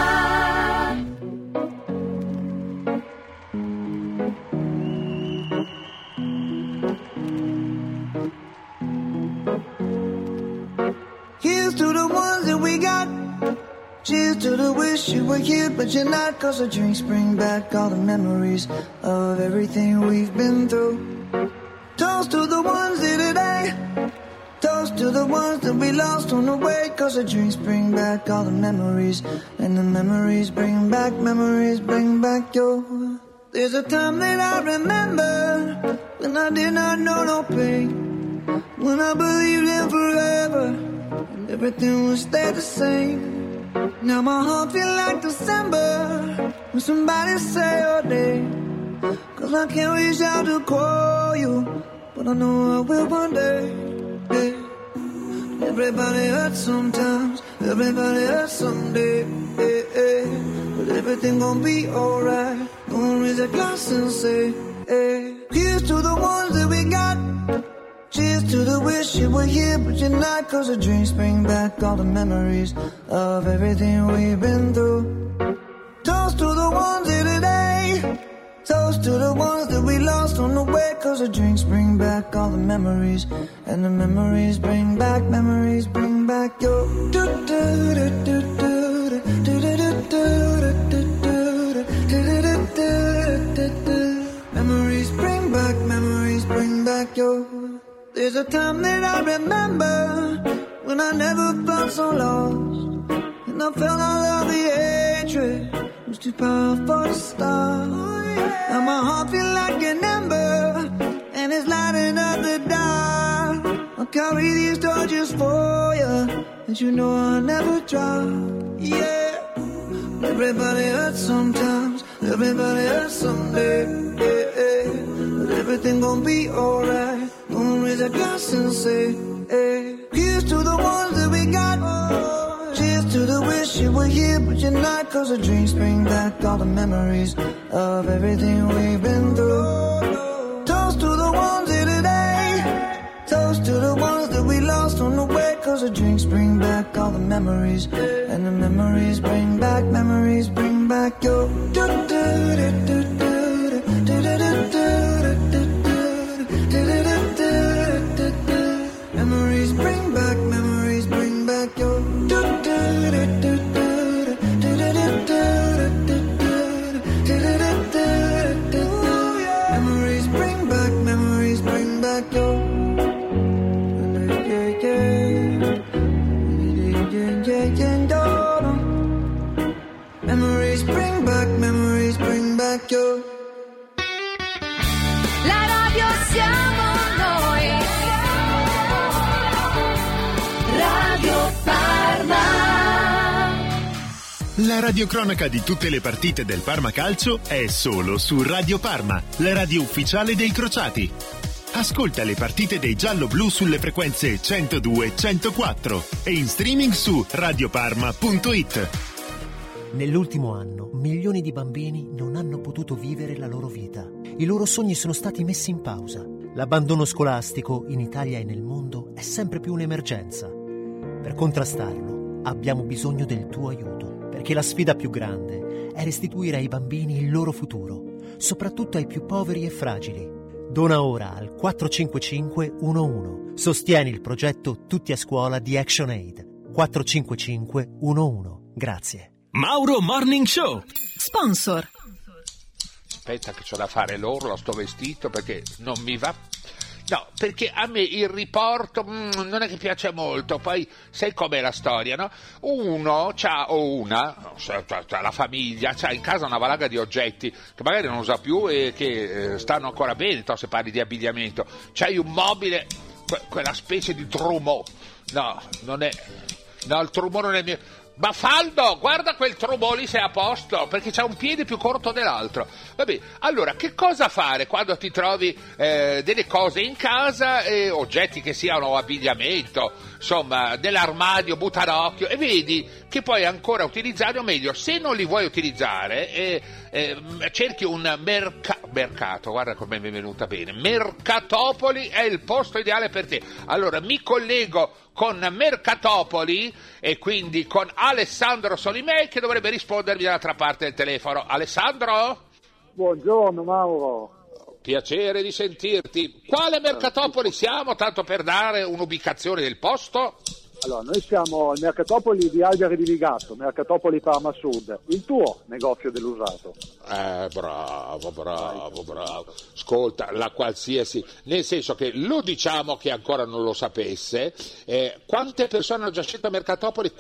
Here's to the ones that we got. Cheers to the wish you were here, but you're not. 'Cause the drinks bring back all the memories of everything we've been through. Toast to the ones here today. Toast to the ones that we lost on the way. 'Cause the drinks bring back all the memories. And the memories bring back your. There's a time that I remember when I did not know no pain. When I believed in forever and everything would stay the same. Now my heart feel like December when somebody say your name. 'Cause I can't reach out to call you, but I know I will one day. Yeah. Everybody hurts sometimes, everybody hurts someday. Yeah, yeah. But everything gon' be alright. Gonna raise a glass and say, hey. Here's to the ones that we got. Cheers to the wish you were here, but you're not. 'Cause the drinks bring back all the memories of everything we've been through. Toast to the ones here today. Toast to the ones that we lost on the way. 'Cause the drinks bring back all the memories. And the memories bring back your. Memories bring back your. There's a time that I remember when I never felt so lost, and I felt all of the hatred was too powerful to stop. Now my heart feel like an ember, and it's lighting up the dark. I'll carry these torches for you, and you know I'll never drop. Yeah, everybody hurts sometimes, everybody hurts someday. Yeah, yeah. But everything gon' be alright. Gonna raise a glass and say, hey. Here's to the ones that we got. Cheers to the wish you were here, but you're not. 'Cause the drinks bring back all the memories of everything we've been through. Toast to the ones here today. Toast to the ones that we lost on the way. 'Cause the drinks bring back all the memories. And the memories bring back your. Memories bring back your. Memories bring back your. Memories bring back your. La radio siamo noi. Radio Parma. La radiocronaca di tutte le partite del Parma Calcio è solo su Radio Parma, la radio ufficiale dei Crociati. Ascolta le partite dei giallo-blu sulle frequenze 102 104 e in streaming su radioparma.it. Nell'ultimo anno, milioni di bambini non hanno potuto vivere la loro vita. I loro sogni sono stati messi in pausa. L'abbandono scolastico in Italia e nel mondo è sempre più un'emergenza. Per contrastarlo, abbiamo bisogno del tuo aiuto, perché la sfida più grande è restituire ai bambini il loro futuro, soprattutto ai più poveri e fragili. Dona ora al 45511. Sostieni il progetto Tutti a Scuola di ActionAid. 45511. Grazie. Mauro Morning Show. Sponsor. aspetta che c'ho da fare l'orlo a sto vestito perché non mi va. No, perché a me il riporto non è che piace molto, poi sai com'è la storia, no? Uno c'ha, o una, c'ha la famiglia, c'ha in casa una valanga di oggetti che magari non usa più e che stanno ancora bene, se parli di abbigliamento. C'hai un mobile, quella specie di trumeau, no, il trumeau non è mio. Bafaldo, guarda quel trumeau lì se è a posto, perché c'ha un piede più corto dell'altro. Vabbè, allora, che cosa fare quando ti trovi delle cose in casa, oggetti che siano abbigliamento, insomma, dell'armadio, buttarocchio, e vedi che puoi ancora utilizzare, o meglio, se non li vuoi utilizzare, cerchi un mercato, guarda come mi è venuta bene, Mercatopoli è il posto ideale per te. Allora, mi collego con Mercatopoli e quindi con Alessandro Solimei che dovrebbe rispondermi dall'altra parte del telefono. Alessandro? Buongiorno Mauro. Piacere di sentirti. Quale Mercatopoli siamo, tanto per dare un'ubicazione del posto? Allora, noi siamo al Mercatopoli di Alberi di Vigato, Mercatopoli Parma Sud, il tuo negozio dell'usato. Bravo. Ascolta, la qualsiasi, nel senso che lo diciamo che ancora non lo sapesse, quante persone hanno già scelto Mercatopoli?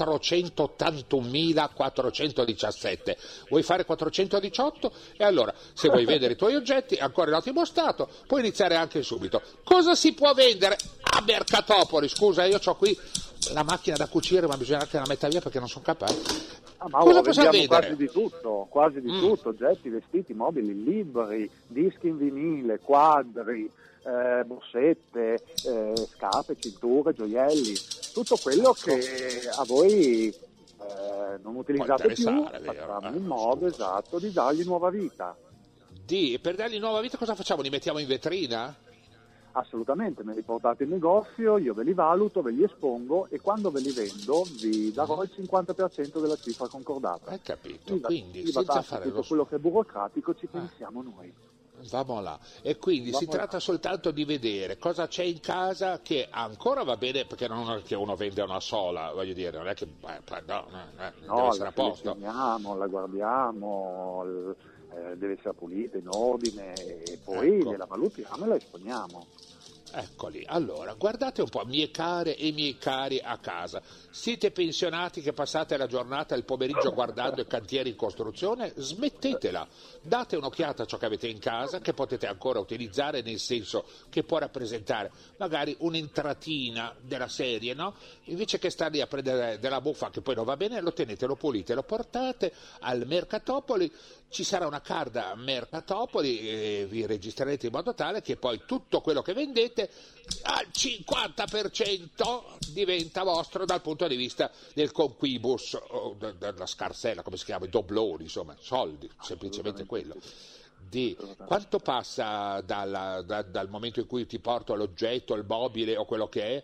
481.417. Vuoi fare 418? E allora, se vuoi vendere i tuoi oggetti, ancora in ottimo stato, puoi iniziare anche subito. Cosa si può vendere a Mercatopoli? Scusa, io ho qui la macchina da cucire, ma bisogna che la metta via perché non sono capace. Cosa possiamo vendere? Quasi di tutto, oggetti, vestiti, mobili, libri, dischi in vinile, quadri, borsette, scarpe, cinture, gioielli, tutto quello che a voi non utilizzate più, facciamo in modo esatto di dargli nuova vita. E per dargli nuova vita cosa facciamo? Li mettiamo in vetrina? Assolutamente, me li portate in negozio, io ve li valuto, ve li espongo e quando ve li vendo vi darò il 50% della cifra concordata. Hai capito, quindi senza fare tutto quello che è burocratico ci pensiamo noi. Vamo là. E quindi si tratta soltanto di vedere cosa c'è in casa che ancora va bene, perché non è che uno vende una sola, voglio dire, non è che deve essere a posto. La guardiamo, deve essere pulita, in ordine, e poi la valutiamo e la esponiamo. Eccoli, allora, guardate un po', mie care e miei cari a casa, siete pensionati che passate la giornata, il pomeriggio guardando i cantieri in costruzione? Smettetela, date un'occhiata a ciò che avete in casa, che potete ancora utilizzare, nel senso che può rappresentare magari un'entratina della serie, no? Invece che stare lì a prendere della buffa che poi non va bene, lo tenete, lo pulite, lo portate al Mercatopoli, ci sarà una carta Mercatopoli e vi registrerete in modo tale che poi tutto quello che vendete al 50% diventa vostro dal punto di vista del conquibus o della scarsella, come si chiama, i dobloni, insomma, soldi, semplicemente quello. Quanto passa dal momento in cui ti porto l'oggetto, il mobile o quello che è,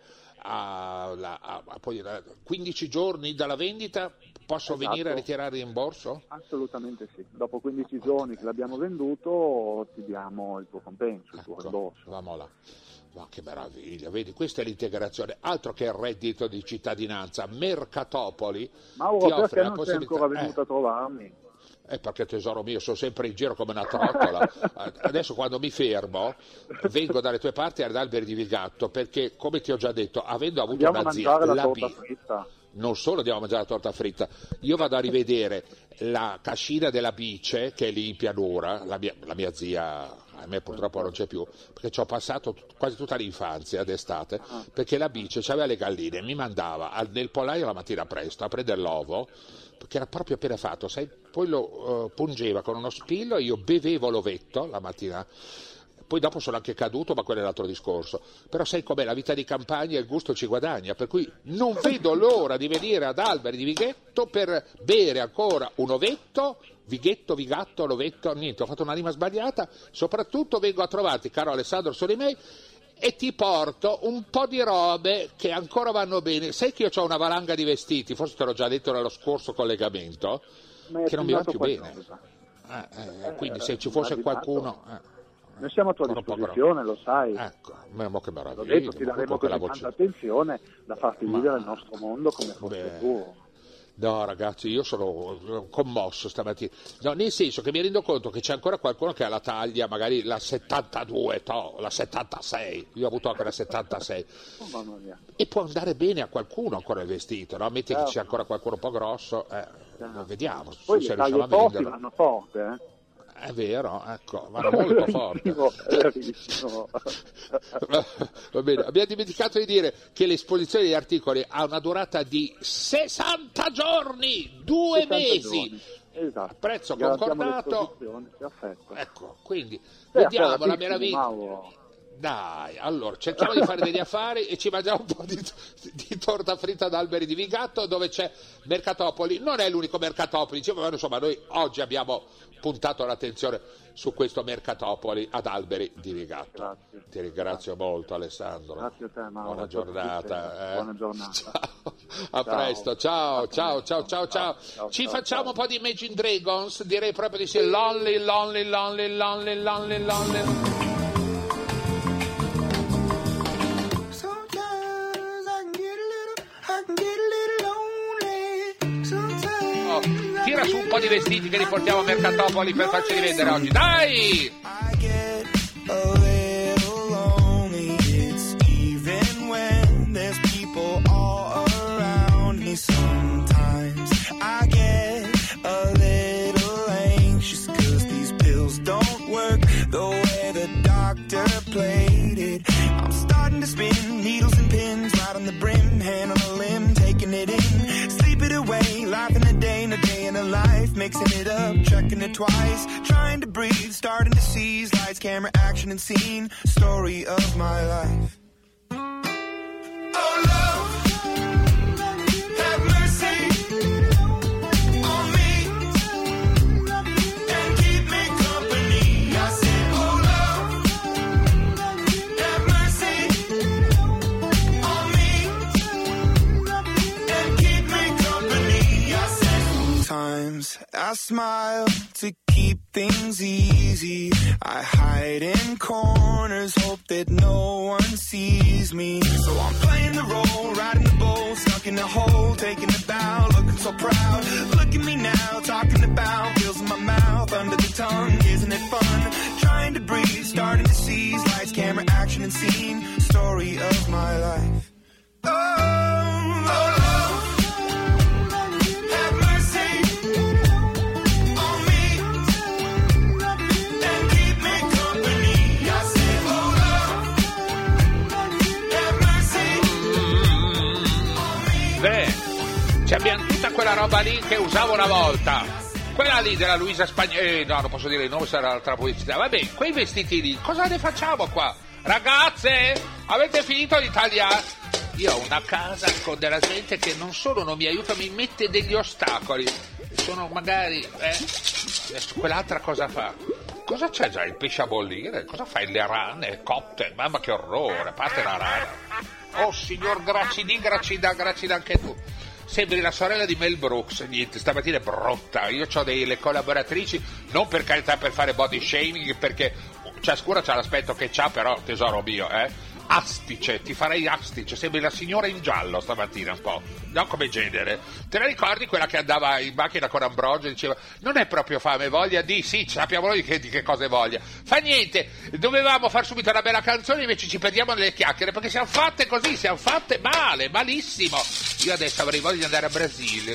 poi 15 giorni dalla vendita posso venire a ritirare il rimborso? Assolutamente sì, dopo 15 giorni che l'abbiamo venduto ti diamo il tuo compenso, il tuo rimborso. Vamo là. Ma che meraviglia, vedi, questa è l'integrazione, altro che il reddito di cittadinanza. Mercatopoli Mauro, ti offre perché la non sei possibilità. ancora venuto a trovarmi? Perché tesoro mio, sono sempre in giro come una trottola. Adesso quando mi fermo vengo dalle tue parti ad Alberi di Vigato, perché come ti ho già detto, avendo avuto una zia, la torta fritta. Non solo andiamo a mangiare la torta fritta, io vado a rivedere la cascina della Bice che è lì in pianura, la mia zia a me purtroppo non c'è più, perché ci ho passato quasi tutta l'infanzia d'estate, perché la Bice c'aveva le galline, mi mandava nel pollaio la mattina presto a prendere l'ovo, perché era proprio appena fatto, sai? Poi lo pungeva con uno spillo e io bevevo l'ovetto la mattina. Poi dopo sono anche caduto, ma quello è l'altro discorso. Però sai com'è, la vita di campagna, il gusto ci guadagna, per cui non vedo l'ora di venire ad Alberi di Vighetto per bere ancora un ovetto, Vigatto, l'ovetto, niente, ho fatto una rima sbagliata, soprattutto vengo a trovarti, caro Alessandro Solimei, e ti porto un po' di robe che ancora vanno bene. Sai che io ho una valanga di vestiti, forse te l'ho già detto nello scorso collegamento, che non mi va più bene. Quindi se ci fosse qualcuno... Noi siamo a tua disposizione, lo sai. Ecco, ma che meraviglia. L'ho detto, ti daremo così tanta attenzione da farti vivere il nostro mondo come fosse tuo. No, ragazzi, io sono commosso stamattina. No, nel senso che mi rendo conto che c'è ancora qualcuno che ha la taglia, magari la 72, la 76. Io ho avuto anche la 76. Oh, mamma mia. E può andare bene a qualcuno ancora il vestito, no? Metti che c'è ancora qualcuno un po' grosso, vediamo Poi se le riusciamo taglie a forti venderlo. vanno forte, È vero, ecco, vanno molto forte. Va bene, abbiamo dimenticato di dire che l'esposizione degli articoli ha una durata di 60 giorni, 2 mesi. Giorni. Esatto. Prezzo Garantiamo concordato. l'esposizione, perfetto. Ecco, quindi vediamo la meraviglia. Mauro. Dai, allora cerchiamo di fare degli affari e ci mangiamo un po' di torta fritta ad Alberi di Vigato, dove c'è Mercatopoli. Non è l'unico Mercatopoli, dicevo, ma insomma noi oggi abbiamo puntato l'attenzione su questo Mercatopoli ad Alberi di Vigato. Grazie. Ti ringrazio molto, Alessandro. Grazie a te, Mauro. Buona giornata. Buona giornata. Ciao. A presto, ciao. Ci facciamo un po' di Imagine Dragons, direi proprio di sì. Lonely. Tira su un po' di vestiti che li portiamo a Mercatopoli per farci rivendere oggi, dai! A little lonely, it's even when there's people all around me. Sometimes I get a little anxious 'cause these pills don't work the way the doctor played it. I'm starting to spin needles and pins right on the brim, hand on a limb, taking it in, sleep it away, laughing a day in a life, mixing it up, checking it twice, trying to breathe, starting to seize lights, camera, action and scene, story of my life. Oh love, have mercy on me and keep me company. I said, oh love, have mercy on me and keep me company. I said, sometimes I smile to keep things easy. I hide in corners, hope that no one sees me. So I'm playing the role, riding the bull, stuck in a hole, taking a bow, looking so proud. Look at me now, talking about pills in my mouth, under the tongue, isn't it fun? Trying to breathe, starting to seize lights, camera, action and scene, story of my life. Oh, love. Abbiamo tutta quella roba lì che usavo una volta, quella lì della Luisa Spagnoli, no, non posso dire il nome, sarà l'altra pubblicità. Vabbè, quei vestiti lì, cosa ne facciamo qua? Ragazze, avete finito di tagliare? Io ho una casa con della gente che non solo non mi aiuta, mi mette degli ostacoli. Sono magari, adesso quell'altra cosa fa? Cosa c'è già il pesce a bollire? Cosa fai? Le rane cotte? Mamma che orrore, a parte la rana. Oh signor gracida anche tu. Sembri la sorella di Mel Brooks, niente, stamattina è brutta. Io ho delle collaboratrici, non per carità per fare body shaming, perché ciascuna c'ha l'aspetto che c'ha, però tesoro mio, Astice, ti farei Astice, sembri la signora in giallo stamattina un po', no, come genere. Te la ricordi quella che andava in macchina con Ambrogio e diceva non è proprio fame, voglia di, sì, sappiamo noi di che cosa voglia. Fa niente, dovevamo far subito una bella canzone, invece ci perdiamo nelle chiacchiere, perché siamo fatte così, siamo fatte male, malissimo. Io adesso avrei voglia di andare a Brasile,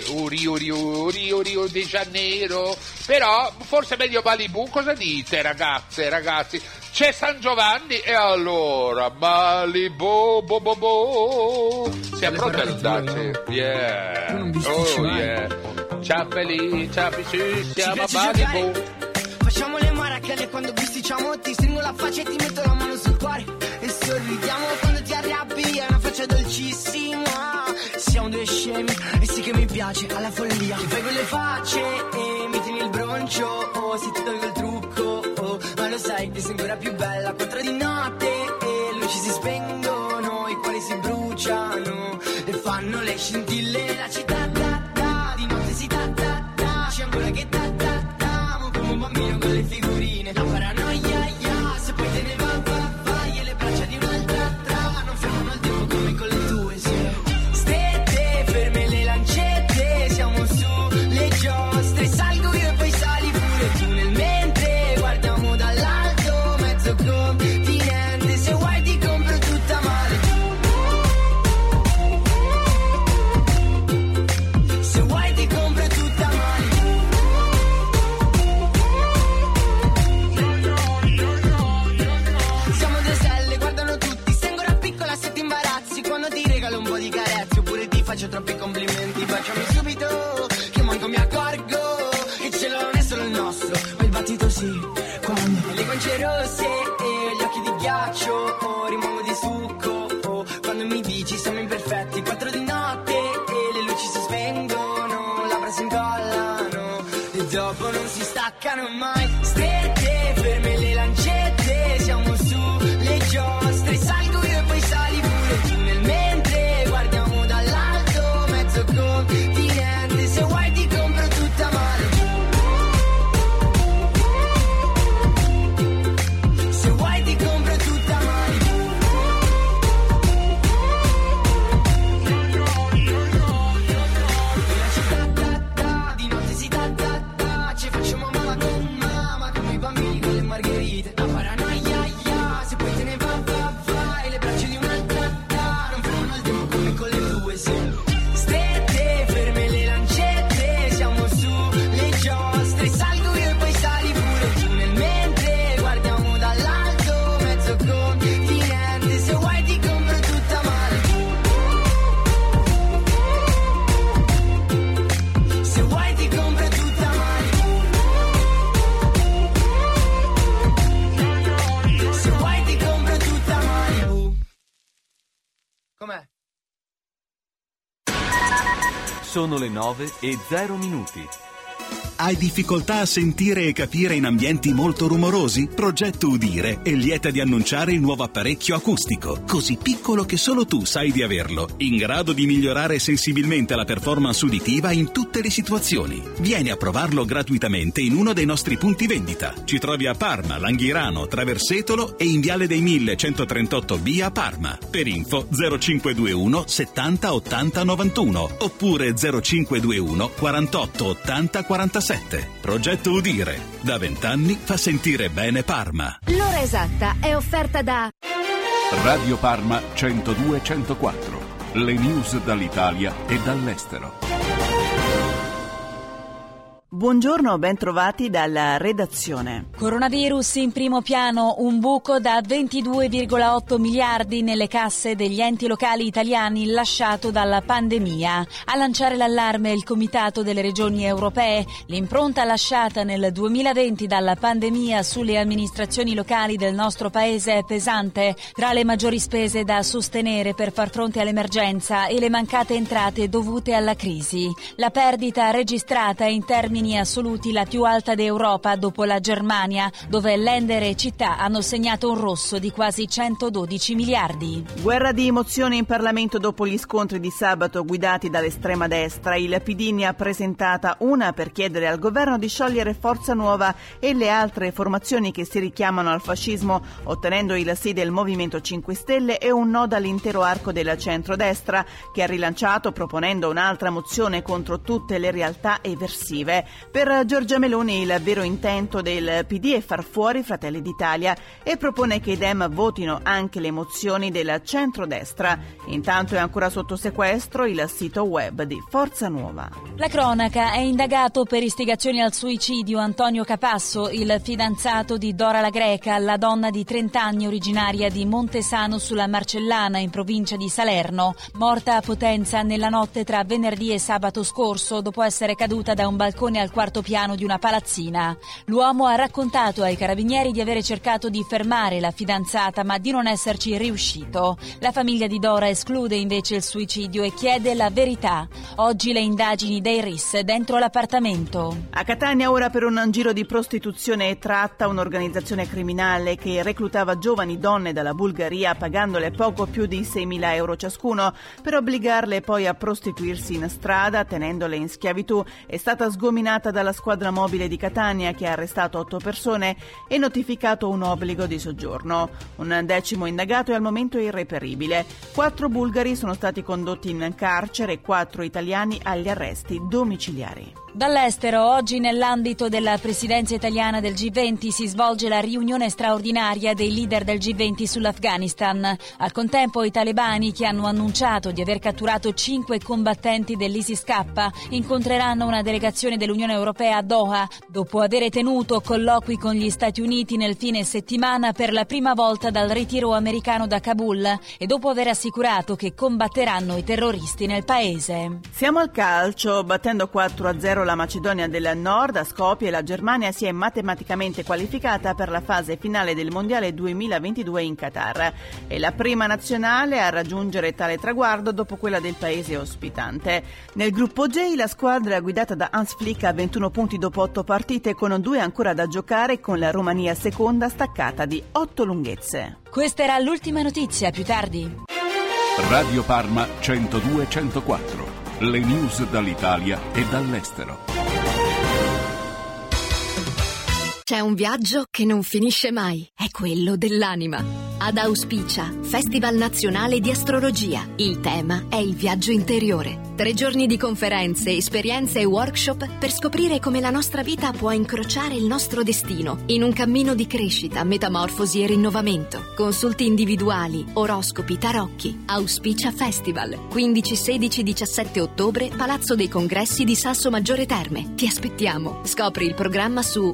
Rio de Janeiro, però forse è meglio Malibu, cosa dite ragazze, ragazzi? C'è San Giovanni e allora Malibu, siamo pronti ad andarci? Yeah, oh yeah, ciappeli, siamo a Malibu. Facciamo le marachelle quando bisticciamo, ti stringo la faccia e ti metto la mano sul cuore e sorridiamo quando ti arrabbi, è una faccia dolcissima. Siamo due scemi e sì che mi piace alla follia. Ti fai quelle facce e mi tieni il broncio, oh, se ti tolgo il trucco, ma lo sai che sei ancora più bella. 4 di notte e luci si spengono, i cuori si bruciano e fanno le scintille. La città di notte si c'è ancora che come un bambino con le figurine. La paranoia, se poi te ne vai e le braccia di un'altra non fermano il tempo come con le tue, sì. Stette, ferme le lancette, siamo faccio troppi complimenti. Baciami subito, che manco mi accorgo che il cielo non è solo il nostro, ma il battito sì. Quando le guance rosse e gli occhi di ghiaccio, rimango di succo. Quando mi dici siamo imperfetti, 4 di notte e le luci si spengono, labbra si incollano e dopo non si staccano mai. Strette, ferme le lancette, siamo su le giostre, salgo io e poi sali pure tu nel mentre guardiamo dall'alto mezzo continente. Se vuoi ti compro tutta Malibu, se vuoi ti compro tutta Malibu. La città di notte si ta, ci facciamo mamma con i bambini con le margherite. La paranoia, se poi te ne vai, le braccia di un'altra non fanno il tempo come con le tue, sì. Strette, ferme le lancette, siamo su le giostre, salgo io e poi sali pure tu nel mentre guardiamo dall'alto mezzo continente. Se vuoi ti compro tutta Malibu, se vuoi ti compro tutta Malibu, se vuoi ti compro tutta Malibu. Com'è? Sono le 9:00. Hai difficoltà a sentire e capire in ambienti molto rumorosi? Progetto Udire è lieta di annunciare il nuovo apparecchio acustico, così piccolo che solo tu sai di averlo, in grado di migliorare sensibilmente la performance uditiva in tutte le situazioni. Vieni a provarlo gratuitamente in uno dei nostri punti vendita. Ci trovi a Parma, Langhirano, Traversetolo e in Viale dei 1138B a Parma. Per info 0521 70 80 91 oppure 0521 48 80 47. Progetto Udire. Da 20 anni fa sentire bene Parma. L'ora esatta è offerta da Radio Parma 102-104. Le news dall'Italia e dall'estero. Buongiorno, ben trovati dalla redazione. Coronavirus in primo piano, un buco da 22,8 miliardi nelle casse degli enti locali italiani lasciato dalla pandemia. A lanciare l'allarme il Comitato delle Regioni Europee. L'impronta lasciata nel 2020 dalla pandemia sulle amministrazioni locali del nostro paese è pesante. Tra le maggiori spese da sostenere per far fronte all'emergenza e le mancate entrate dovute alla crisi. La perdita registrata in termini assoluti la più alta d'Europa dopo la Germania, dove Länder e città hanno segnato un rosso di quasi 112 miliardi. Guerra di emozioni in Parlamento dopo gli scontri di sabato guidati dall'estrema destra. Il PD ne ha presentata una per chiedere al governo di sciogliere Forza Nuova e le altre formazioni che si richiamano al fascismo, ottenendo il sì del Movimento 5 Stelle e un no dall'intero arco della centrodestra, che ha rilanciato proponendo un'altra mozione contro tutte le realtà eversive. Per Giorgia Meloni il vero intento del PD è far fuori Fratelli d'Italia e propone che i Dem votino anche le mozioni del centrodestra. Intanto è ancora sotto sequestro il sito web di Forza Nuova. La cronaca: è indagato per istigazioni al suicidio Antonio Capasso, il fidanzato di Dora la Greca, la donna di 30 anni originaria di Montesano sulla Marcellana in provincia di Salerno, morta a Potenza nella notte tra venerdì e sabato scorso dopo essere caduta da un balcone al quarto piano di una palazzina. L'uomo ha raccontato ai carabinieri di avere cercato di fermare la fidanzata ma di non esserci riuscito. La famiglia di Dora esclude invece il suicidio e chiede la verità. Oggi le indagini dei RIS dentro l'appartamento. A Catania ora per un giro di prostituzione e tratta, un'organizzazione criminale che reclutava giovani donne dalla Bulgaria pagandole poco più di 6.000 euro ciascuno per obbligarle poi a prostituirsi in strada tenendole in schiavitù è stata sgominata dalla squadra mobile di Catania, che ha arrestato 8 persone e notificato un obbligo di soggiorno. Un 10° indagato è al momento irreperibile. 4 bulgari sono stati condotti in carcere e 4 italiani agli arresti domiciliari. Dall'estero, oggi nell'ambito della presidenza italiana del G20 si svolge la riunione straordinaria dei leader del G20 sull'Afghanistan. Al contempo i talebani, che hanno annunciato di aver catturato 5 combattenti dell'ISIS-K, incontreranno una delegazione dell'Unione dell'Unione Europea a Doha, dopo aver tenuto colloqui con gli Stati Uniti nel fine settimana per la prima volta dal ritiro americano da Kabul e dopo aver assicurato che combatteranno i terroristi nel paese. Siamo al calcio. Battendo 4-0 la Macedonia del Nord a Skopje, la Germania si è matematicamente qualificata per la fase finale del Mondiale 2022 in Qatar. È la prima nazionale a raggiungere tale traguardo dopo quella del paese ospitante. Nel gruppo J la squadra guidata da Hans Flick ha 21 punti dopo 8 partite, con 2 ancora da giocare, con la Romania seconda staccata di 8 lunghezze. Questa era l'ultima notizia, più tardi. Radio Parma 102-104. Le news dall'Italia e dall'estero. C'è un viaggio che non finisce mai, è quello dell'anima. Ad Auspicia, Festival Nazionale di Astrologia. Il tema è il viaggio interiore. 3 giorni di conferenze, esperienze e workshop per scoprire come la nostra vita può incrociare il nostro destino in un cammino di crescita, metamorfosi e rinnovamento. Consulti individuali, oroscopi, tarocchi. Auspicia Festival, 15, 16, 17 ottobre, Palazzo dei Congressi di Sasso Maggiore Terme. Ti aspettiamo. Scopri il programma su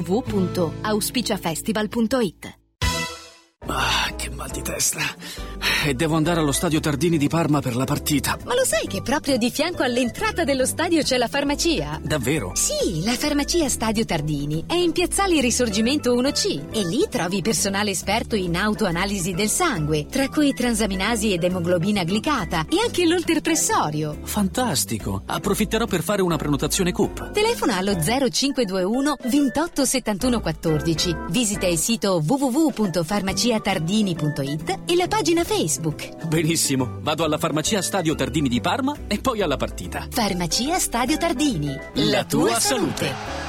www.auspiciafestival.it. Ah, che mal di testa. E devo andare allo stadio Tardini di Parma per la partita. Ma lo sai che proprio di fianco all'entrata dello stadio c'è la farmacia? Davvero? Sì, la farmacia Stadio Tardini è in Piazzale Risorgimento 1C e lì trovi personale esperto in autoanalisi del sangue, tra cui transaminasi ed emoglobina glicata e anche l'olterpressorio. Fantastico. Approfitterò per fare una prenotazione CUP. Telefona allo 0521 28 71 14. Visita il sito www.farmaciatardini.it e la pagina Facebook. Benissimo, vado alla farmacia Stadio Tardini di Parma e poi alla partita. Farmacia Stadio Tardini, la tua salute.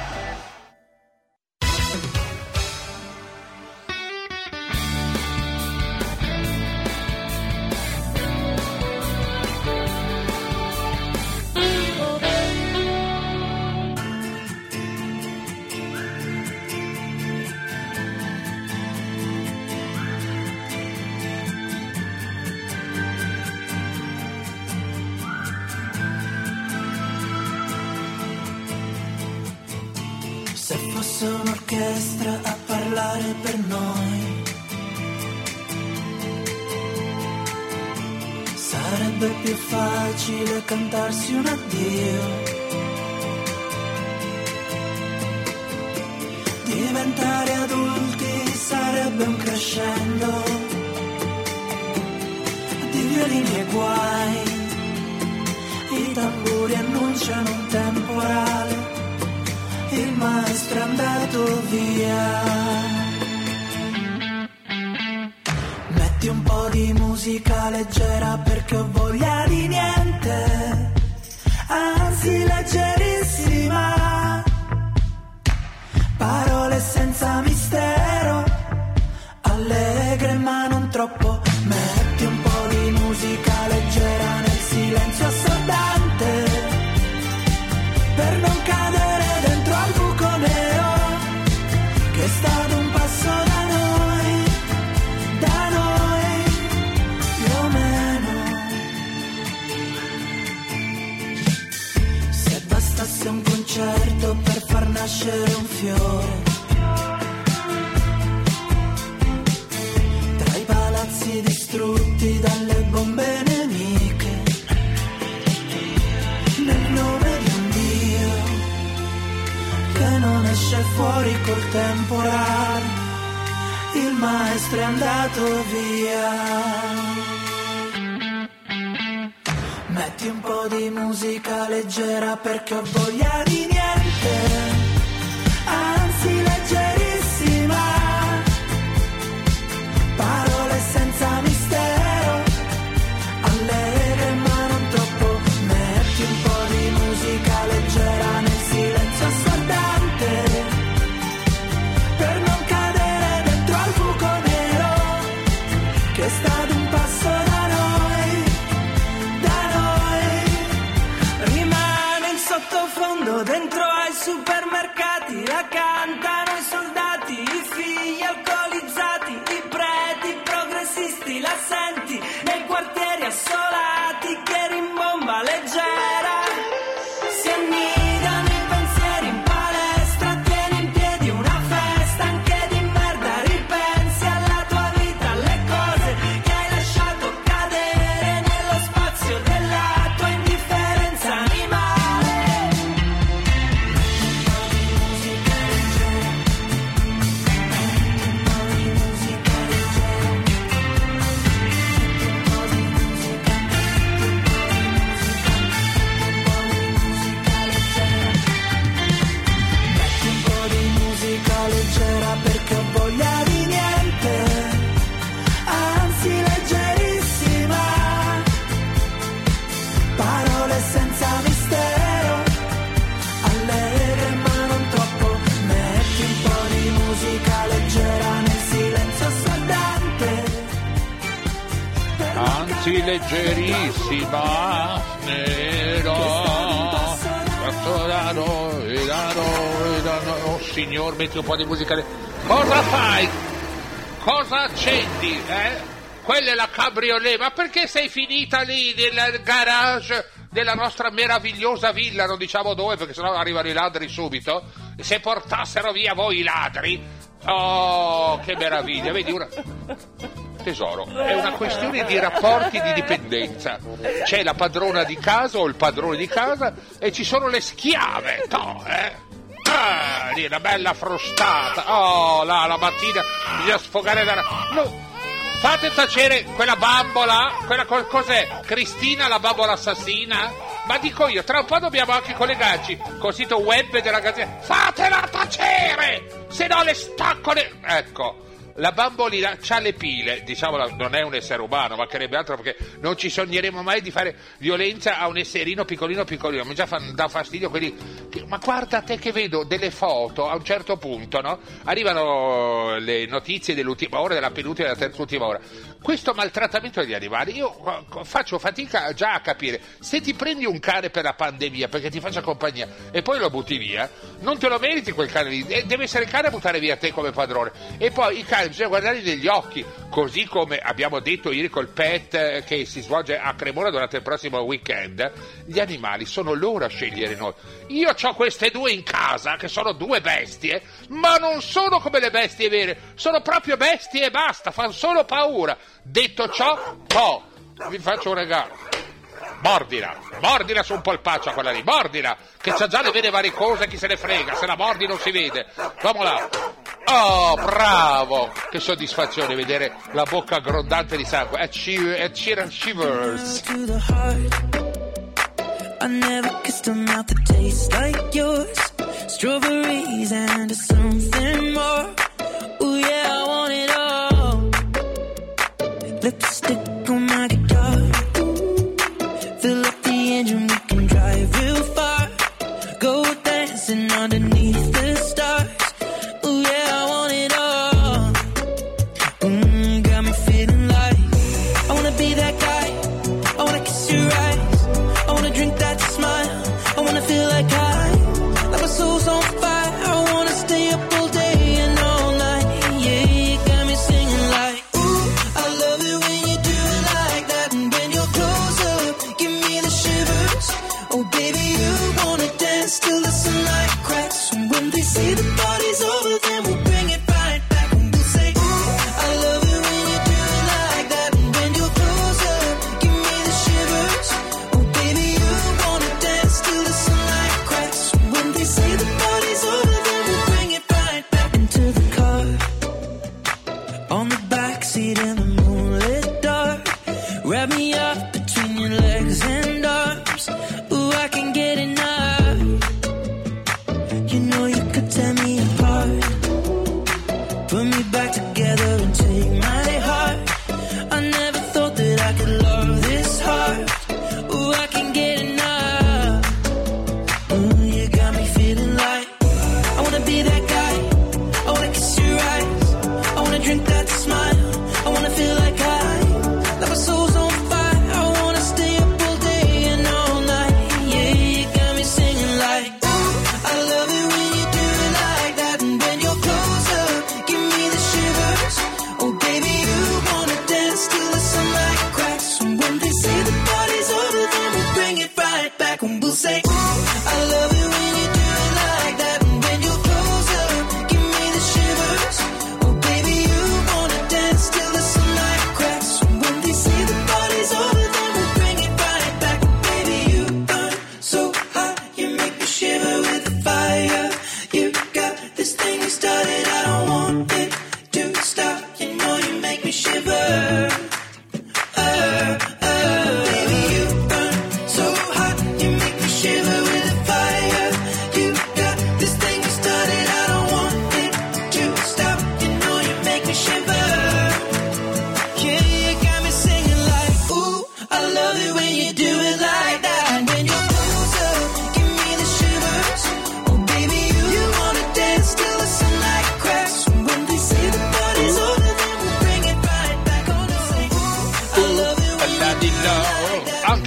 Se fosse un'orchestra a parlare per noi, sarebbe più facile cantarsi un addio. Diventare adulti sarebbe un crescendo di violini e guai. I tamburi annunciano un temporale. Il maestro è andato via. Metti un po' di musica leggera perché ho voglia di niente, anzi leggerissima. Parole senza mistero, allegre ma non troppo. Metti un po' di musica leggera nel silenzio assordante, per non cadere dentro al buco nero che è stato un passo da noi più o meno. Se bastasse un concerto per far nascere un fiore, tra i palazzi distrutti dalle bombe nemiche, nel nome di un Dio che non esce fuori col temporale, il maestro è andato via. Metti un po' di musica leggera perché ho voglia di niente, anzi leggerissima. Parole senza mistero, allegre ma non troppo. Metti un po' di musica leggera nel silenzio assordante, per non cadere dentro al buco nero che è stato un passo da noi. Rimane in sottofondo dentro ai supermercati. Sì, leggerissima, oh signor, metti un po' di musica. Cosa fai? Cosa accendi, Quella è la cabriolet, ma perché sei finita lì nel garage della nostra meravigliosa villa? Non diciamo dove, perché sennò arrivano i ladri subito. Se portassero via voi i ladri, oh, che meraviglia, vedi una... Tesoro, è una questione di rapporti di dipendenza. C'è la padrona di casa o il padrone di casa e ci sono le schiave, lì una bella frustata. Oh, là, la mattina bisogna sfogare la... No, fate tacere quella bambola, quella cos'è? Cristina, la bambola assassina? Ma dico io, tra un po' dobbiamo anche collegarci col sito web della Gazzetta. Fatela tacere, se no le stacco le... Ecco. La bambolina c'ha le pile, diciamo, non è un essere umano, mancherebbe altro, perché non ci sogneremo mai di fare violenza a un esserino piccolino. Mi già dà fastidio quelli che, ma guarda te che vedo delle foto a un certo punto, no? Arrivano le notizie dell'ultima ora, della penultima e della terzultima ora. Questo maltrattamento degli animali, io faccio fatica già a capire. Se ti prendi un cane per la pandemia perché ti faccia compagnia e poi lo butti via, non te lo meriti quel cane lì, deve essere il cane a buttare via te come padrone. E poi i cani bisogna guardarli negli occhi, così come abbiamo detto ieri col pet che si svolge a Cremona durante il prossimo weekend. Gli animali sono loro a scegliere noi. Io ho queste due in casa che sono due bestie, ma non sono come le bestie vere, sono proprio bestie e basta, fanno solo paura. Detto ciò, vi faccio un regalo. Mordila su un polpaccio quella lì, mordila, che c'ha già le vere varie cose, chi se ne frega, se la mordi non si vede. Vamo là. Oh, bravo! Che soddisfazione vedere la bocca grondante di sangue. Ed Sheeran Shivers. I never kissed a mouth that tastes like yours. Strawberries and something more. Ooh yeah, I want it all. Lipstick on my guitar. Fill up the engine, we can drive real far. Go dancing underneath the stars. Ooh yeah, I want it all. Got me feeling like I wanna be that guy. I wanna kiss your eyes. I wanna drink that smile. I wanna feel like like my soul's on fire. I wanna stay up all day and all night. Yeah, you got me singing like, ooh, I love it when you do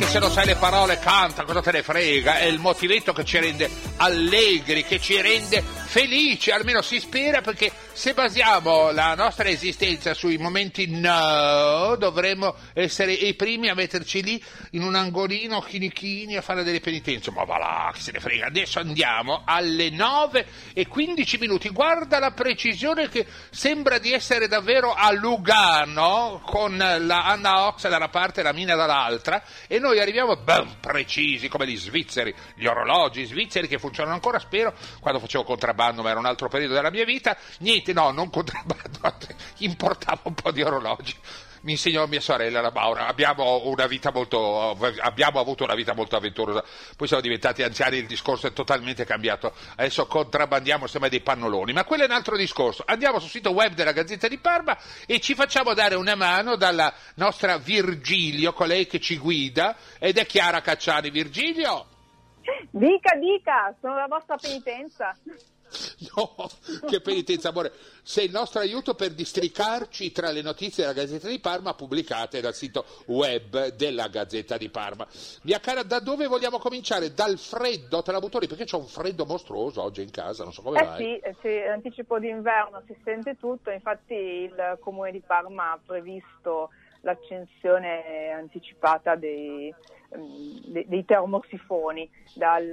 se non sai le parole canta, cosa te ne frega, è il motivetto che ci rende allegri, che ci rende felici, almeno si spera, perché se basiamo la nostra esistenza sui momenti no, dovremmo essere i primi a metterci lì in un angolino chinichini a fare delle penitenze. Ma va là, che se ne frega. Adesso andiamo alle 9:15. Guarda la precisione, che sembra di essere davvero a Lugano, con la Anna Ox da una parte e la Mina dall'altra, e noi arriviamo ben precisi come gli svizzeri, gli orologi svizzeri che funzionano ancora, spero. Quando facevo contrabbando, ma era un altro periodo della mia vita, niente, no, non contrabbando, importavo un po' di orologi. Mi insegnò mia sorella, la Maura. Abbiamo avuto una vita molto avventurosa. Poi siamo diventati anziani, il discorso è totalmente cambiato. Adesso contrabbandiamo, sembra dei pannoloni. Ma quello è un altro discorso. Andiamo sul sito web della Gazzetta di Parma e ci facciamo dare una mano dalla nostra Virgilio, colei che ci guida, ed è Chiara Cacciani. Virgilio? Dica, sono la vostra penitenza. No, che penitenza, amore. Sei il nostro aiuto per districarci tra le notizie della Gazzetta di Parma pubblicate dal sito web della Gazzetta di Parma. Mia cara, da dove vogliamo cominciare? Dal freddo? Te la butto lì, perché c'è un freddo mostruoso oggi in casa, non so come vai. Sì, anticipo d'inverno, si sente tutto. Infatti il Comune di Parma ha previsto l'accensione anticipata dei termosifoni dal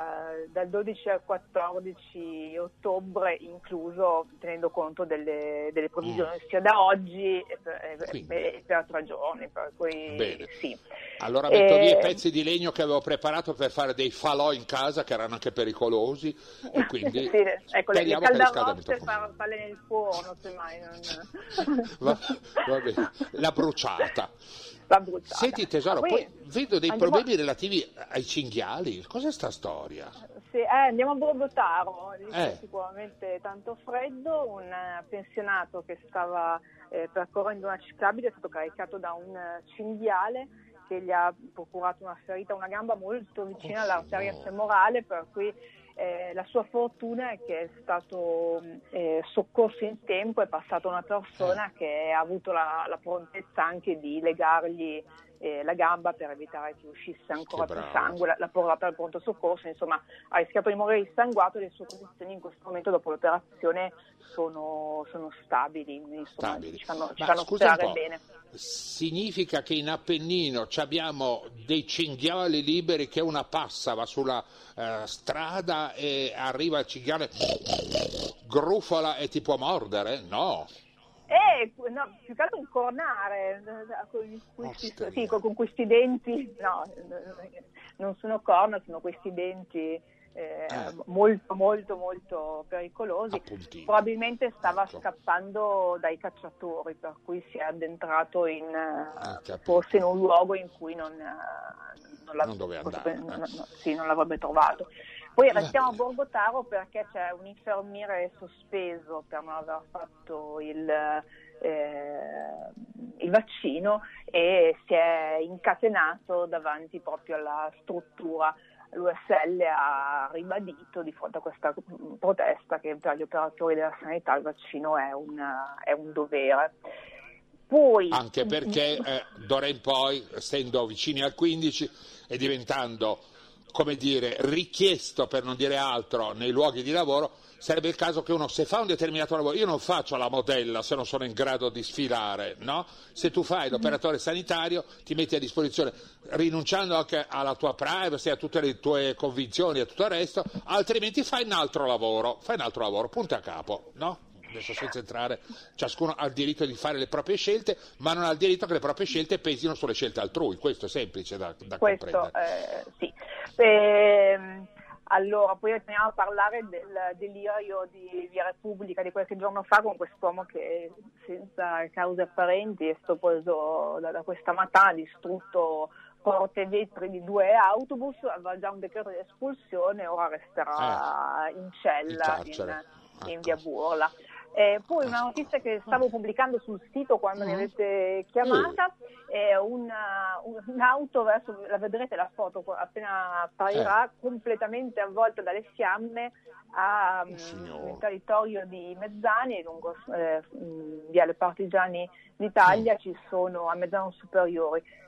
12 al 14 ottobre incluso, tenendo conto delle previsioni sia da oggi e per 3 giorni, per cui bene. Sì. Allora metto via i pezzi di legno che avevo preparato per fare dei falò in casa, che erano anche pericolosi, e quindi sì, ecco, le caldarotte farle nel forno, semmai va bene. La bruciata. Senti tesoro, poi vedo dei problemi relativi ai cinghiali. Cos'è sta storia? Sì, andiamo a Borgotaro, sicuramente tanto freddo. Un pensionato che stava percorrendo una ciclabile è stato caricato da un cinghiale che gli ha procurato una ferita a una gamba molto vicina all'arteria femorale, per cui la sua fortuna è che è stato soccorso in tempo. È passata una persona che ha avuto la prontezza anche di legargli la gamba per evitare che uscisse ancora più sangue, l'ha portata al pronto soccorso, insomma ha rischiato di morire dissanguato. Le sue condizioni in questo momento dopo l'operazione sono stabili, insomma, ci fanno sperare bene. Significa che in Appennino abbiamo dei cinghiali liberi, che una passa, va sulla strada e arriva il cinghiale, grufola e ti può mordere? No, più che altro incornare con questi denti, no, non sono corna, sono questi denti molto molto molto pericolosi. Appuntini. Probabilmente stava scappando dai cacciatori, per cui si è addentrato forse in un luogo in cui non doveva andare. Non l'avrebbe trovato. Poi restiamo a Borgotaro perché c'è un infermiere sospeso per non aver fatto il vaccino e si è incatenato davanti proprio alla struttura. L'USL ha ribadito di fronte a questa protesta che per gli operatori della sanità il vaccino è un dovere. Poi, anche perché d'ora in poi, essendo vicini al 15 e diventando, come dire, richiesto, per non dire altro, nei luoghi di lavoro, sarebbe il caso che uno, se fa un determinato lavoro, io non faccio la modella se non sono in grado di sfilare, no? Se tu fai l'operatore sanitario ti metti a disposizione, rinunciando anche alla tua privacy, a tutte le tue convinzioni e a tutto il resto, altrimenti fai un altro lavoro, punto a capo, no? Adesso senza entrare, ciascuno ha il diritto di fare le proprie scelte, ma non ha il diritto che le proprie scelte pesino sulle scelte altrui. Questo è semplice da comprendere. Sì. Allora, poi torniamo a parlare del delirio di Via Repubblica di qualche giorno fa, con quest'uomo che senza cause apparenti è stato preso da questa mattina, ha distrutto porte e vetri di 2 autobus, aveva già un decreto di espulsione, ora resterà in cella in via Burla. Poi una notizia che stavo pubblicando sul sito quando mi avete chiamata è un'auto, la vedrete la foto appena apparirà, completamente avvolta dalle fiamme nel territorio di Mezzani, lungo viale Partigiani d'Italia, ci sono a Mezzano Superiori,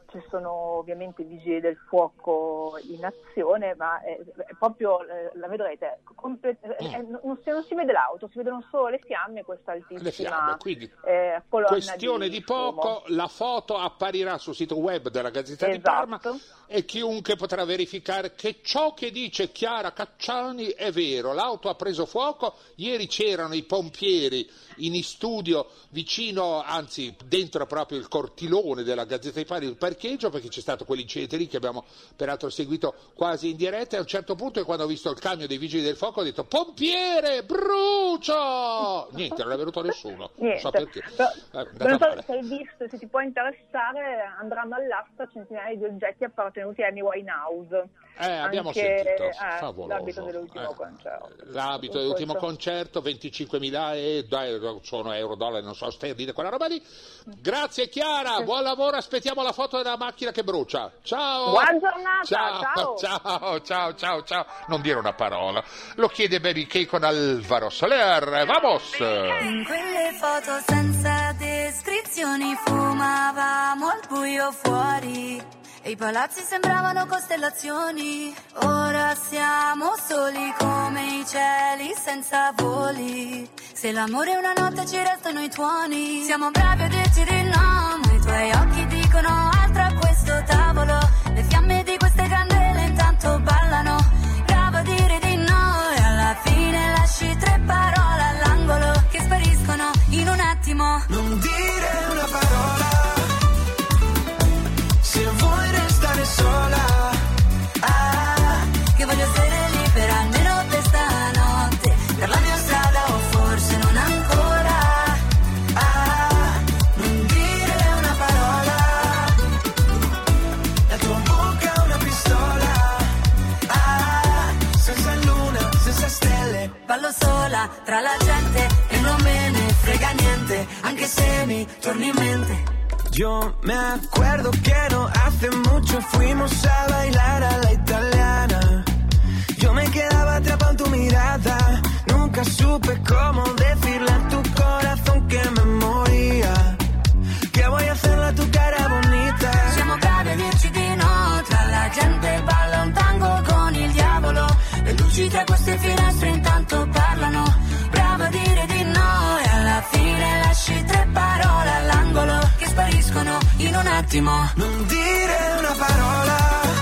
ci sono ovviamente i vigili del fuoco in azione, ma è proprio, la vedrete, non si vede l'auto, si vedono solo le fiamme e questa altissima quindi colonna questione di poco, la foto apparirà sul sito web della Gazzetta di Parma e chiunque potrà verificare che ciò che dice Chiara Cacciani è vero. L'auto ha preso fuoco, ieri c'erano i pompieri in studio vicino, anzi dentro proprio il cortilone della Gazzetta di Parma, il parcheggio, perché c'è stato quell'incidente lì che abbiamo peraltro seguito quasi in diretta, e a un certo punto, quando ho visto il camion dei vigili del fuoco, ho detto: pompiere, brucio! Niente, non è venuto nessuno, non so perché. Non so se hai visto, se ti può interessare, andranno all'asta centinaia di oggetti appartenuti a Amy Winehouse. Abbiamo sentito, favoloso. L'abito dell'ultimo concerto. L'abito dell'ultimo concerto, 25.000 sono euro, dollari, non so, sterline, quella roba lì. Grazie Chiara, buon lavoro, aspettiamo la foto della macchina che brucia. Ciao! Buona giornata! Ciao. Non dire una parola. Lo chiede Baby K con Alvaro Soler. Vamos! In quelle foto senza descrizioni fumavamo al buio fuori e i palazzi sembravano costellazioni. Ora siamo soli come i cieli senza voli. Se l'amore è una notte ci restano i tuoni. Siamo bravi a dirci di no, ma i tuoi occhi dicono altro a questo tavolo. Le fiamme di queste candele intanto ballano. Bravo a dire di no e alla fine lasci 3 parole all'angolo che spariscono in un attimo. Non dire una parola, se vuoi restare sola. Che voglio essere libera almeno per stanotte, per la mia strada o forse non ancora. Non dire una parola, la tua bocca è una pistola. Senza luna, senza stelle, ballo sola tra la gente e non me ne frega niente, anche se mi torni in mente. Yo me acuerdo que no hace mucho fuimos a bailar a la italiana. Yo me quedaba atrapado en tu mirada, nunca supe cómo decirle a tu corazón que me moría. Que voy a hacerle a tu cara bonita. Siamo bravi a dirci di no, tra la gente balla un tango con il diavolo. Le luci tra queste finestre intanto parlano. Bravo a dire di no e alla fine lasci 3 parole all'angolo che spariscono in un attimo. Non dire una parola,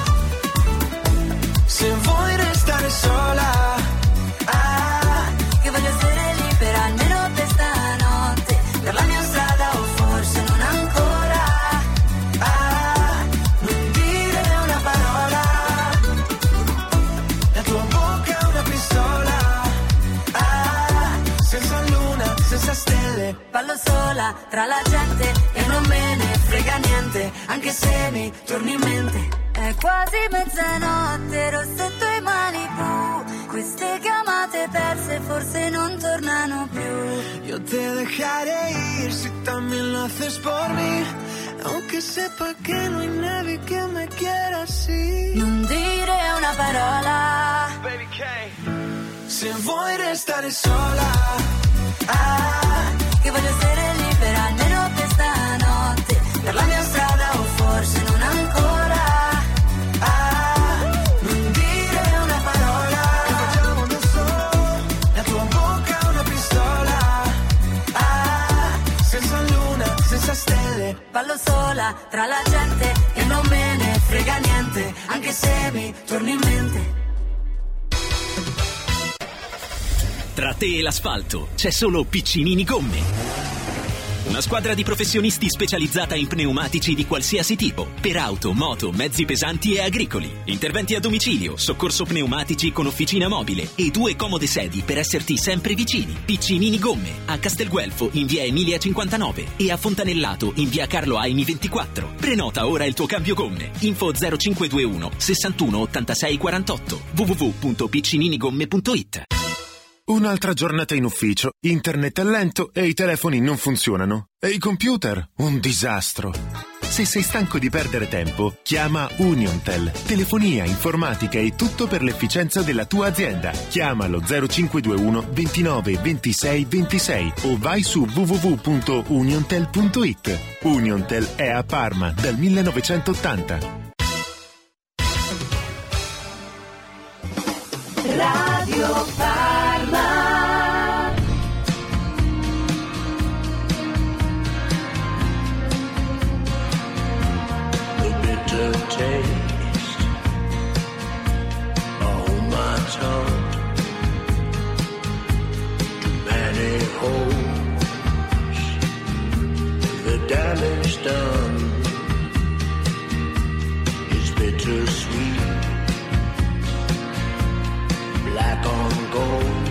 se vuoi restare sola. Che voglio essere libera almeno per stanotte, per la mia strada o forse non ancora. Non dire una parola, la tua bocca è una pistola. Senza luna, senza stelle, ballo sola tra la gente e non me ne frega niente, anche se mi torni in mente. È quasi mezzanotte, Rossetto e Malibu, queste chiamate perse forse non tornano più. Yo te dejaré ir si también lo haces por mí, aunque sepa que no hay nadie que me quiera así. Non dire una parola, Baby K, se vuoi restare sola. Che voglio essere libera almeno per stanotte, per la mia strada o forse non ancora. Non dire una parola, che facciamo da solo, la tua bocca è una pistola. Senza luna, senza stelle, ballo sola tra la gente e non me ne frega niente, anche se mi torni in mente. Tra te e l'asfalto c'è solo Piccinini Gomme. Una squadra di professionisti specializzata in pneumatici di qualsiasi tipo, per auto, moto, mezzi pesanti e agricoli. Interventi a domicilio, soccorso pneumatici con officina mobile e 2 comode sedi per esserti sempre vicini. Piccinini Gomme, a Castelguelfo in via Emilia 59 e a Fontanellato in via Carlo Aimi 24. Prenota ora il tuo cambio gomme. Info 0521 61 86 48 www.piccininigomme.it. Un'altra giornata in ufficio, internet è lento e i telefoni non funzionano. E i computer? Un disastro. Se sei stanco di perdere tempo, chiama Uniontel. Telefonia, informatica e tutto per l'efficienza della tua azienda. Chiamalo 0521 29 26 26 o vai su www.uniontel.it. Uniontel è a Parma dal 1980. Radio Parma. The bitter taste on my tongue. Too many holes, the damage done is bittersweet. Black on gold,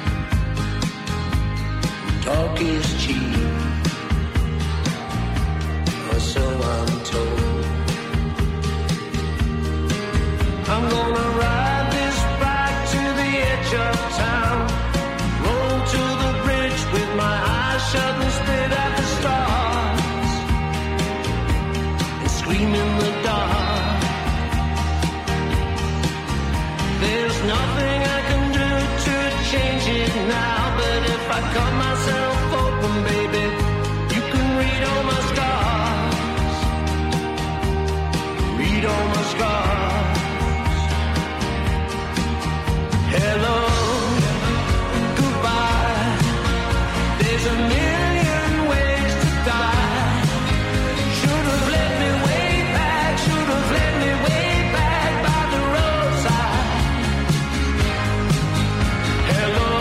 talk is cheap, or so I'm told. I'm gonna ride this bike to the edge of town, roll to the bridge with my eyes shut and spit at the stars, and scream in the dark. There's nothing I can do to change it now, but if I cut myself open, baby, you can read all my scars, read all my scars. Hello, goodbye, there's a million ways to die. Should have let me way back, should have let me way back by the roadside. Hello,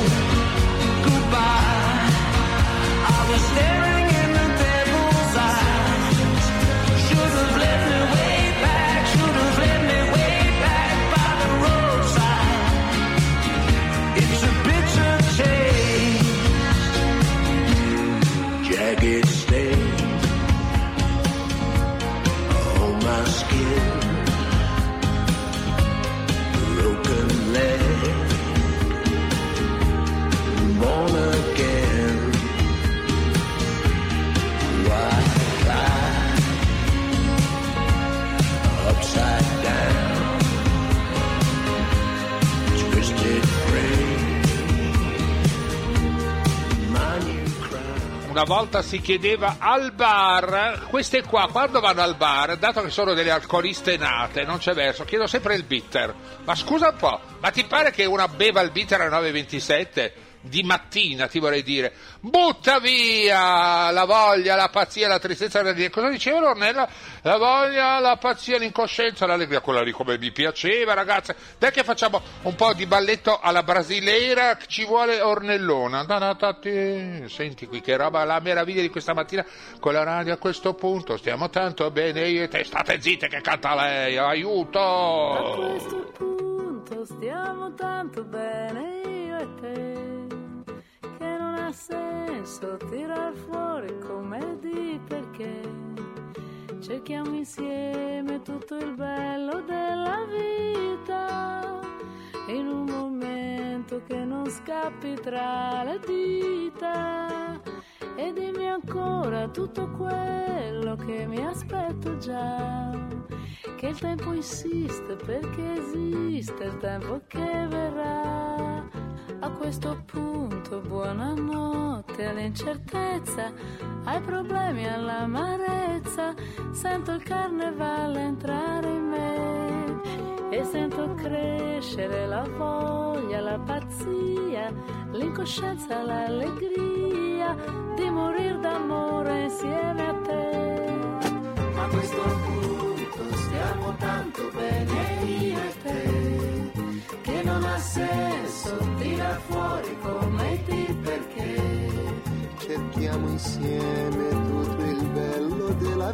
goodbye, I was staring in the devil's eyes. Should have let me way back, should have let me way back by the roadside. It's a bitter taste, jagged stain on my skin, broken leg, born again. Why fly upside down, twisted frame, my new crown. Una volta si chiedeva al bar, queste qua quando vanno al bar, dato che sono delle alcoliste nate, non c'è verso, chiedo sempre il bitter. Ma scusa un po', ma ti pare che una beva il bitter alle 9:27? Di mattina, ti vorrei dire, butta via la voglia, la pazzia, la tristezza, cosa diceva Ornella? La voglia, la pazzia, l'incoscienza, l'allegria, quella lì come mi piaceva, ragazze. Dai che facciamo un po' di balletto alla brasileira, ci vuole Ornellona. Senti qui che roba, la meraviglia di questa mattina con la radio. A questo punto stiamo tanto bene, io e te, state zitte che canta lei, aiuto. A questo punto stiamo tanto bene, io e te, che non ha senso tirar fuori come di, perché cerchiamo insieme tutto il bello della vita, in un momento che non scappi tra le dita. E dimmi ancora tutto quello che mi aspetto già, che il tempo insiste perché esiste il tempo che verrà. A questo punto buonanotte all'incertezza, ai problemi, all'amarezza, sento il carnevale entrare in me e sento crescere la voglia, la pazzia, l'incoscienza, l'allegria di morir d'amore insieme a te. A questo punto stiamo tanto bene io e te, che non ha senso tirar fuori come ti, perché cerchiamo insieme tutto il bello della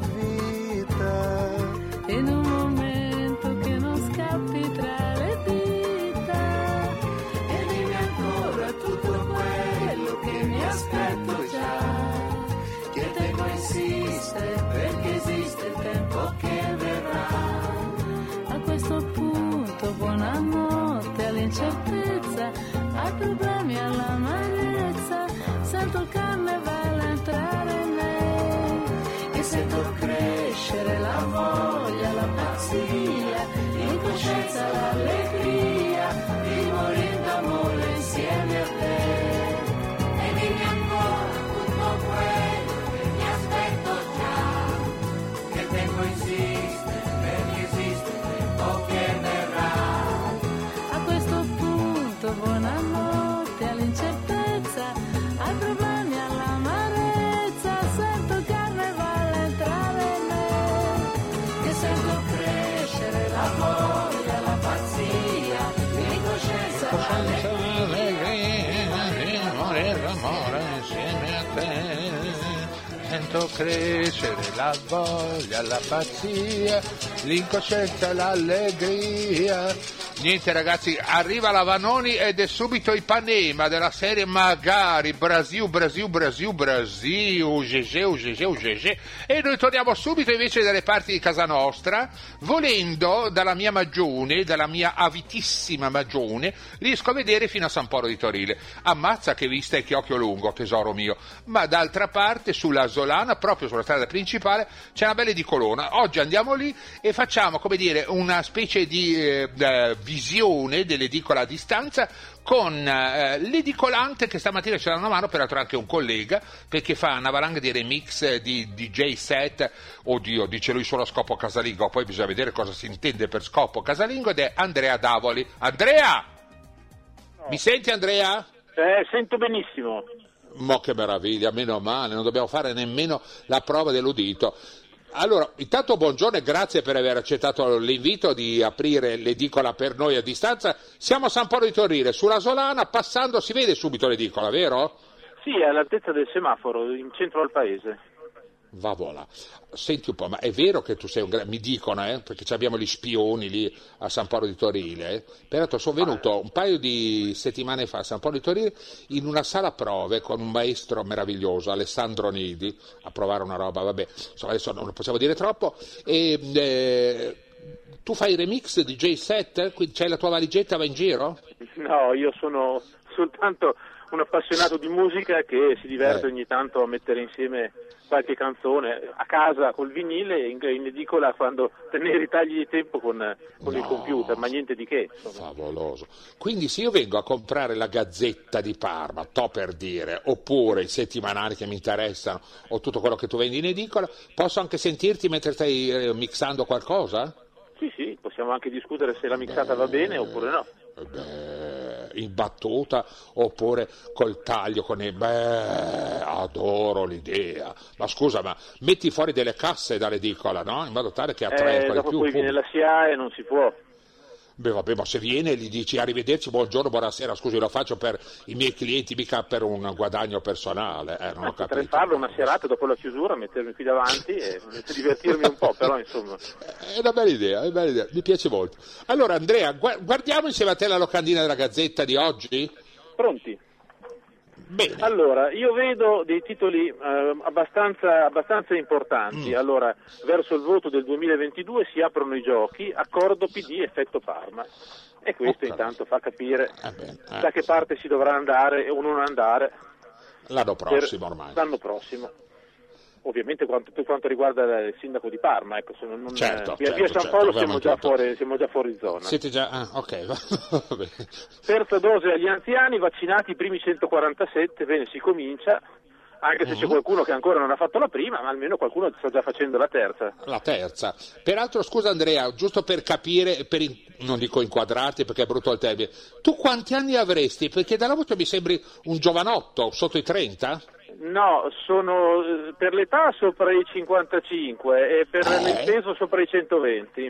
vita, in un momento che non scappi tra le dita. E dimmi ancora tutto quello che mi aspetto già, che il tempo insiste perché esiste il tempo che verrà. A questo punto buonanotte all'incertezza, ai problemi, all'amarezza, sento il carnevale entrare in me pazzia, l'incoscienza, l'allegria di morire d'amore insieme a te. E dimmi ancora tutto quello che mi aspetto già, che il tempo insiste perché esiste il tempo che verrà. A questo punto buonanotte all'incertezza, ai problemi, all'amarezza, sento carnevale entrare in me, che sento crescere la voglia, la pazzia, l'incoscienza, Amore insieme a te, sento crescere la voglia, la pazzia, l'incoscienza, l'allegria. Niente ragazzi, arriva la Vanoni ed è subito Ipanema della serie magari Brasil, GG, e noi torniamo subito invece dalle parti di casa nostra, volendo dalla mia Magione, dalla mia avitissima Magione, riesco a vedere fino a San Polo di Torile. Ammazza che vista e che occhio lungo, tesoro mio. Ma d'altra parte sulla Solana, proprio sulla strada principale, c'è una bella edicolona. Oggi andiamo lì e facciamo, come dire, una specie di visione dell'edicola a distanza con l'edicolante che stamattina ci dà una mano, peraltro anche un collega, perché fa una valanga di remix di DJ set. Oddio, dice lui solo a scopo casalingo, poi bisogna vedere cosa si intende per scopo casalingo, ed è Andrea Davoli. Andrea! No. Mi senti Andrea? Sento benissimo. Mo che meraviglia, meno male, non dobbiamo fare nemmeno la prova dell'udito. Allora, intanto buongiorno e grazie per aver accettato l'invito di aprire l'edicola per noi a distanza. Siamo a San Polo di Torile, sulla Solana, passando si vede subito l'edicola, vero? Sì, è all'altezza del semaforo, in centro al paese. Va voilà. Senti un po', ma è vero che tu sei mi dicono, perché abbiamo gli spioni lì a San Polo di Torile, peraltro sono venuto un paio di settimane fa a San Polo di Torile in una sala prove con un maestro meraviglioso, Alessandro Nidi, a provare una roba, vabbè, insomma, adesso non lo possiamo dire troppo, e tu fai i remix di J7? Quindi c'hai la tua valigetta, va in giro? No, io sono soltanto un appassionato di musica che si diverte ogni tanto a mettere insieme qualche canzone a casa col vinile, in edicola quando tenere i tagli di tempo con il computer, ma niente di che. Insomma. Favoloso. Quindi se io vengo a comprare la Gazzetta di Parma, per dire, oppure i settimanali che mi interessano, o tutto quello che tu vendi in edicola, posso anche sentirti mentre stai mixando qualcosa? Sì, possiamo anche discutere se la mixata va bene oppure no. In battuta oppure col taglio adoro l'idea. Ma scusa, ma metti fuori delle casse dall'edicola, no? In modo tale che attrae dopo più. Poi viene la SIAE e non si può. Beh vabbè, ma se viene e gli dici arrivederci, buongiorno, buonasera, scusi, lo faccio per i miei clienti, mica per un guadagno personale, non ho capito. Potrei farlo una serata dopo la chiusura, mettermi qui davanti e divertirmi un po', però insomma. È una bella idea, mi piace molto. Allora Andrea, guardiamo insieme a te la locandina della Gazzetta di oggi? Pronti? Bene. Allora, io vedo dei titoli abbastanza importanti. Allora, verso il voto del 2022 si aprono i giochi, accordo PD effetto Parma. E questo intanto fa capire da che parte si dovrà andare o non andare. L'anno prossimo ormai. L'anno prossimo. Ovviamente per quanto riguarda il sindaco di Parma, ecco, via San Polo siamo già fuori zona. Siete già, ok. Terza dose agli anziani, vaccinati i primi 147, bene, si comincia, anche se c'è qualcuno che ancora non ha fatto la prima, ma almeno qualcuno sta già facendo la terza. La terza. Peraltro, scusa Andrea, giusto per capire, non dico inquadrarti perché è brutto il termine, tu quanti anni avresti? Perché dalla voce mi sembri un giovanotto, sotto i 30? No, sono per l'età sopra i 55 e per il peso sopra i 120.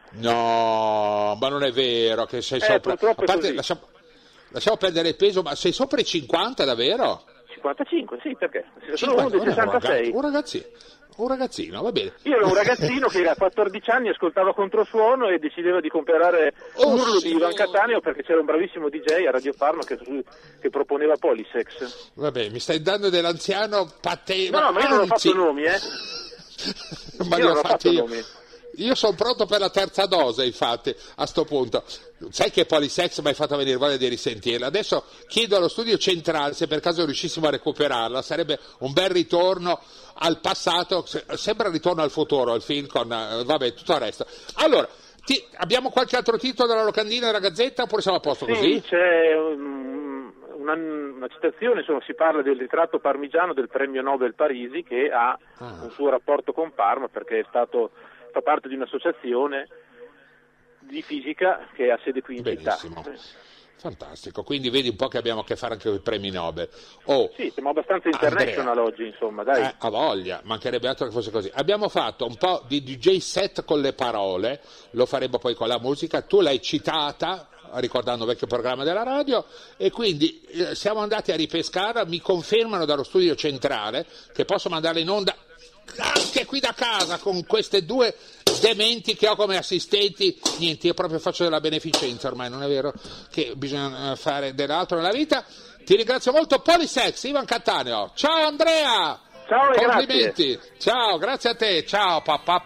No, ma non è vero che sei sopra. Purtroppo a parte, è così. lasciamo perdere il peso, ma sei sopra i 50 davvero? 55, sì, perché? Sono uno dei 66. Un ragazzino, va bene. Io ero un ragazzino che a 14 anni ascoltava Controsuono e decideva di comprare Urlo di Ivan Cattaneo perché c'era un bravissimo DJ a Radio Parma che proponeva Polisex. Vabbè, mi stai dando dell'anziano patente. No, ma io non ho fatto nomi, Ma io non ho fatto nomi. Io sono pronto per la terza dose, infatti, a sto punto. Sai che Polisex mi hai fatto venire voglia di risentirla. Adesso chiedo allo studio centrale se per caso riuscissimo a recuperarla. Sarebbe un bel ritorno al passato, sembra ritorno al futuro, il film con, vabbè, tutto il resto. Allora, abbiamo qualche altro titolo della locandina della Gazzetta oppure siamo a posto così? Sì, c'è una citazione, insomma, si parla del ritratto parmigiano del premio Nobel Parisi che ha un suo rapporto con Parma perché fa parte di un'associazione di fisica che ha sede qui in Benissimo. città. Fantastico, quindi vedi un po' che abbiamo a che fare anche con i premi Nobel. Sì, siamo abbastanza international oggi, insomma, dai. A voglia, mancherebbe altro che fosse così. Abbiamo fatto un po' di DJ set con le parole, lo faremo poi con la musica, tu l'hai citata ricordando un vecchio programma della radio e quindi siamo andati a ripescarla, mi confermano dallo studio centrale che posso mandarla in onda anche qui da casa con queste due dementi che ho come assistenti. Niente, io proprio faccio della beneficenza ormai, non è vero che bisogna fare dell'altro nella vita. Ti ringrazio molto. Polisex, Ivan Cattaneo. Ciao Andrea. Ciao e complimenti. Grazie. Ciao, grazie a te. Ciao papà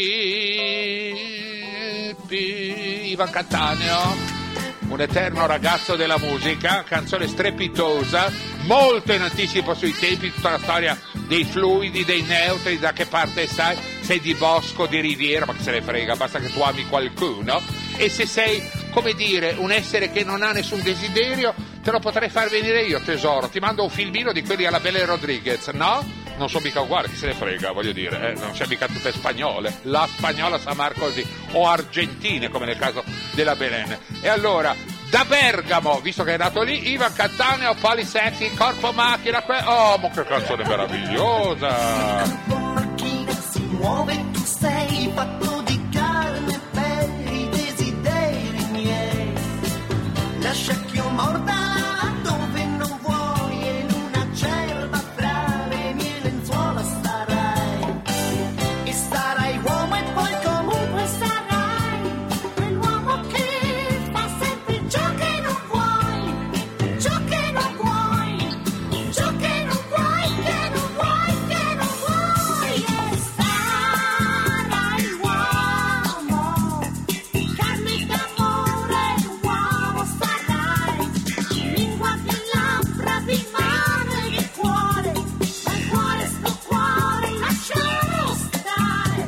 Ivan Cattaneo. Un eterno ragazzo della musica, canzone strepitosa, molto in anticipo sui tempi, tutta la storia dei fluidi, dei neutri, da che parte sei di bosco, di riviera, ma che se ne frega, basta che tu ami qualcuno, e se sei, come dire, un essere che non ha nessun desiderio, te lo potrei far venire io, tesoro, ti mando un filmino di quelli alla Belle Rodriguez, no? Non sono mica uguali, chi se ne frega, voglio dire, non c'è mica tutte spagnole, la spagnola sa amar così, o argentine come nel caso della Belen. E allora, da Bergamo, visto che è nato lì, Ivan Cattaneo, Polisex, Corpo Macchina, oh, ma che canzone meravigliosa! Si muove, tu sei fatto di carne per i desideri miei. Lascia che io morda dove non vuoi e in una cerva fra le mie lenzuola starai. E sarai uomo e poi comunque sarai quell'uomo che fa sempre ciò che non vuoi, ciò che non vuoi, ciò che non vuoi, che non vuoi, che non vuoi. E sarai uomo, carne d'amore, uomo sarai, lingua di labbra, di mano e di cuore, dal cuore sto cuore, lascialo stare.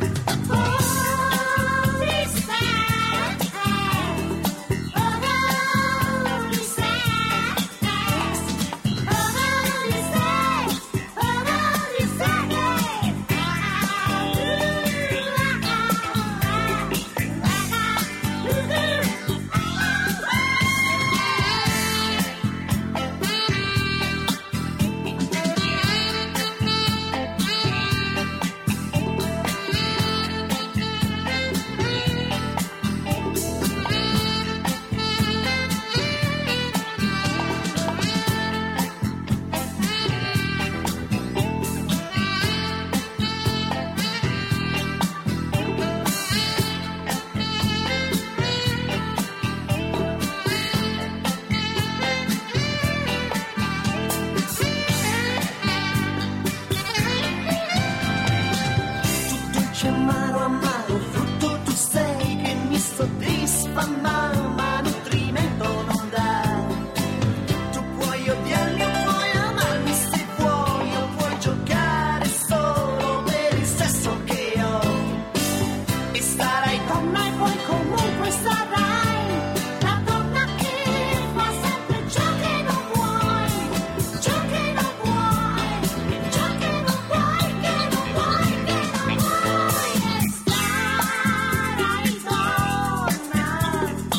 Dolce amaro amaro, frutto tu sei che mi soddisfa ma nutrimento non dà. Tu puoi odiarmi o puoi amarmi se vuoi, o puoi giocare solo per il sesso che ho. E sarai donna e poi comunque sarai la donna che fa sempre ciò che non vuoi, ciò che non vuoi, ciò che non vuoi, che non vuoi, che non vuoi. E sarai donna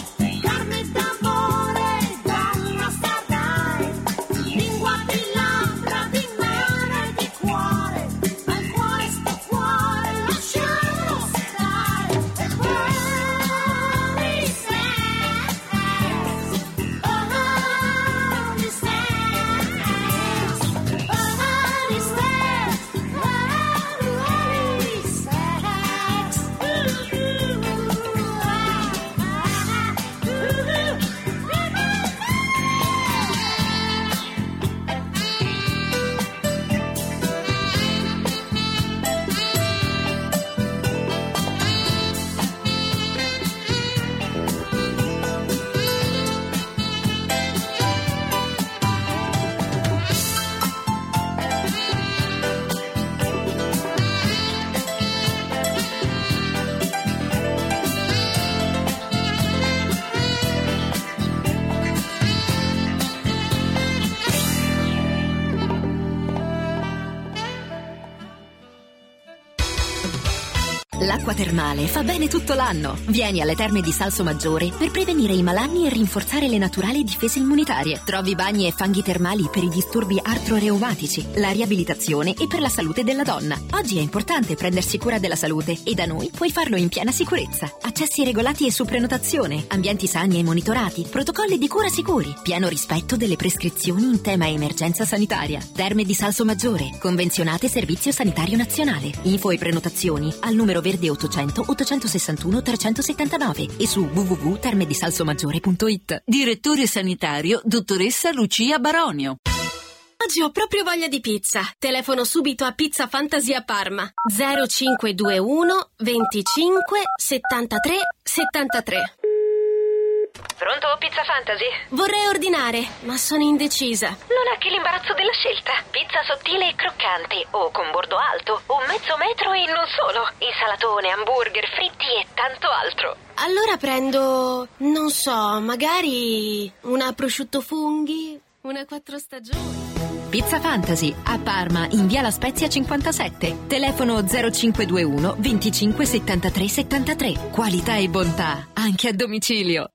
L'acqua termale fa bene tutto l'anno. Vieni alle Terme di Salsomaggiore per prevenire i malanni e rinforzare le naturali difese immunitarie. Trovi bagni e fanghi termali per i disturbi artro-reumatici, la riabilitazione e per la salute della donna. Oggi è importante prendersi cura della salute e da noi puoi farlo in piena sicurezza. Accessi regolati e su prenotazione, ambienti sani e monitorati, protocolli di cura sicuri, pieno rispetto delle prescrizioni in tema emergenza sanitaria. Terme di Salsomaggiore, convenzionate Servizio Sanitario Nazionale. Info e prenotazioni al numero verde 800 861 379 e su www.termedisalsomaggiore.it. Direttore sanitario, dottoressa Lucia Baronio. Oggi ho proprio voglia di pizza. Telefono subito a Pizza Fantasy a Parma. 0521 25 73 73. Pronto, Pizza Fantasy? Vorrei ordinare, ma sono indecisa. Non ha che l'imbarazzo della scelta. Pizza sottile e croccante, o con bordo alto, o mezzo metro e non solo. Insalatone, hamburger, fritti e tanto altro. Allora prendo, non so, magari una prosciutto funghi, una 4 stagioni. Pizza Fantasy a Parma in via La Spezia 57. Telefono 0521 25 73 73. Qualità e bontà anche a domicilio.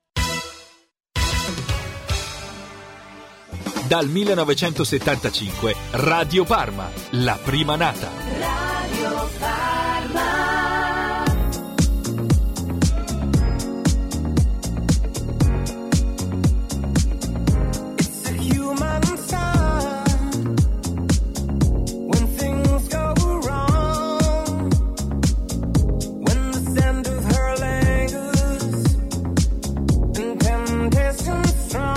Dal 1975 Radio Parma, la prima nata. Radio Parma. It's a human sign when things go wrong, when the scent of her lingers and temptation strong.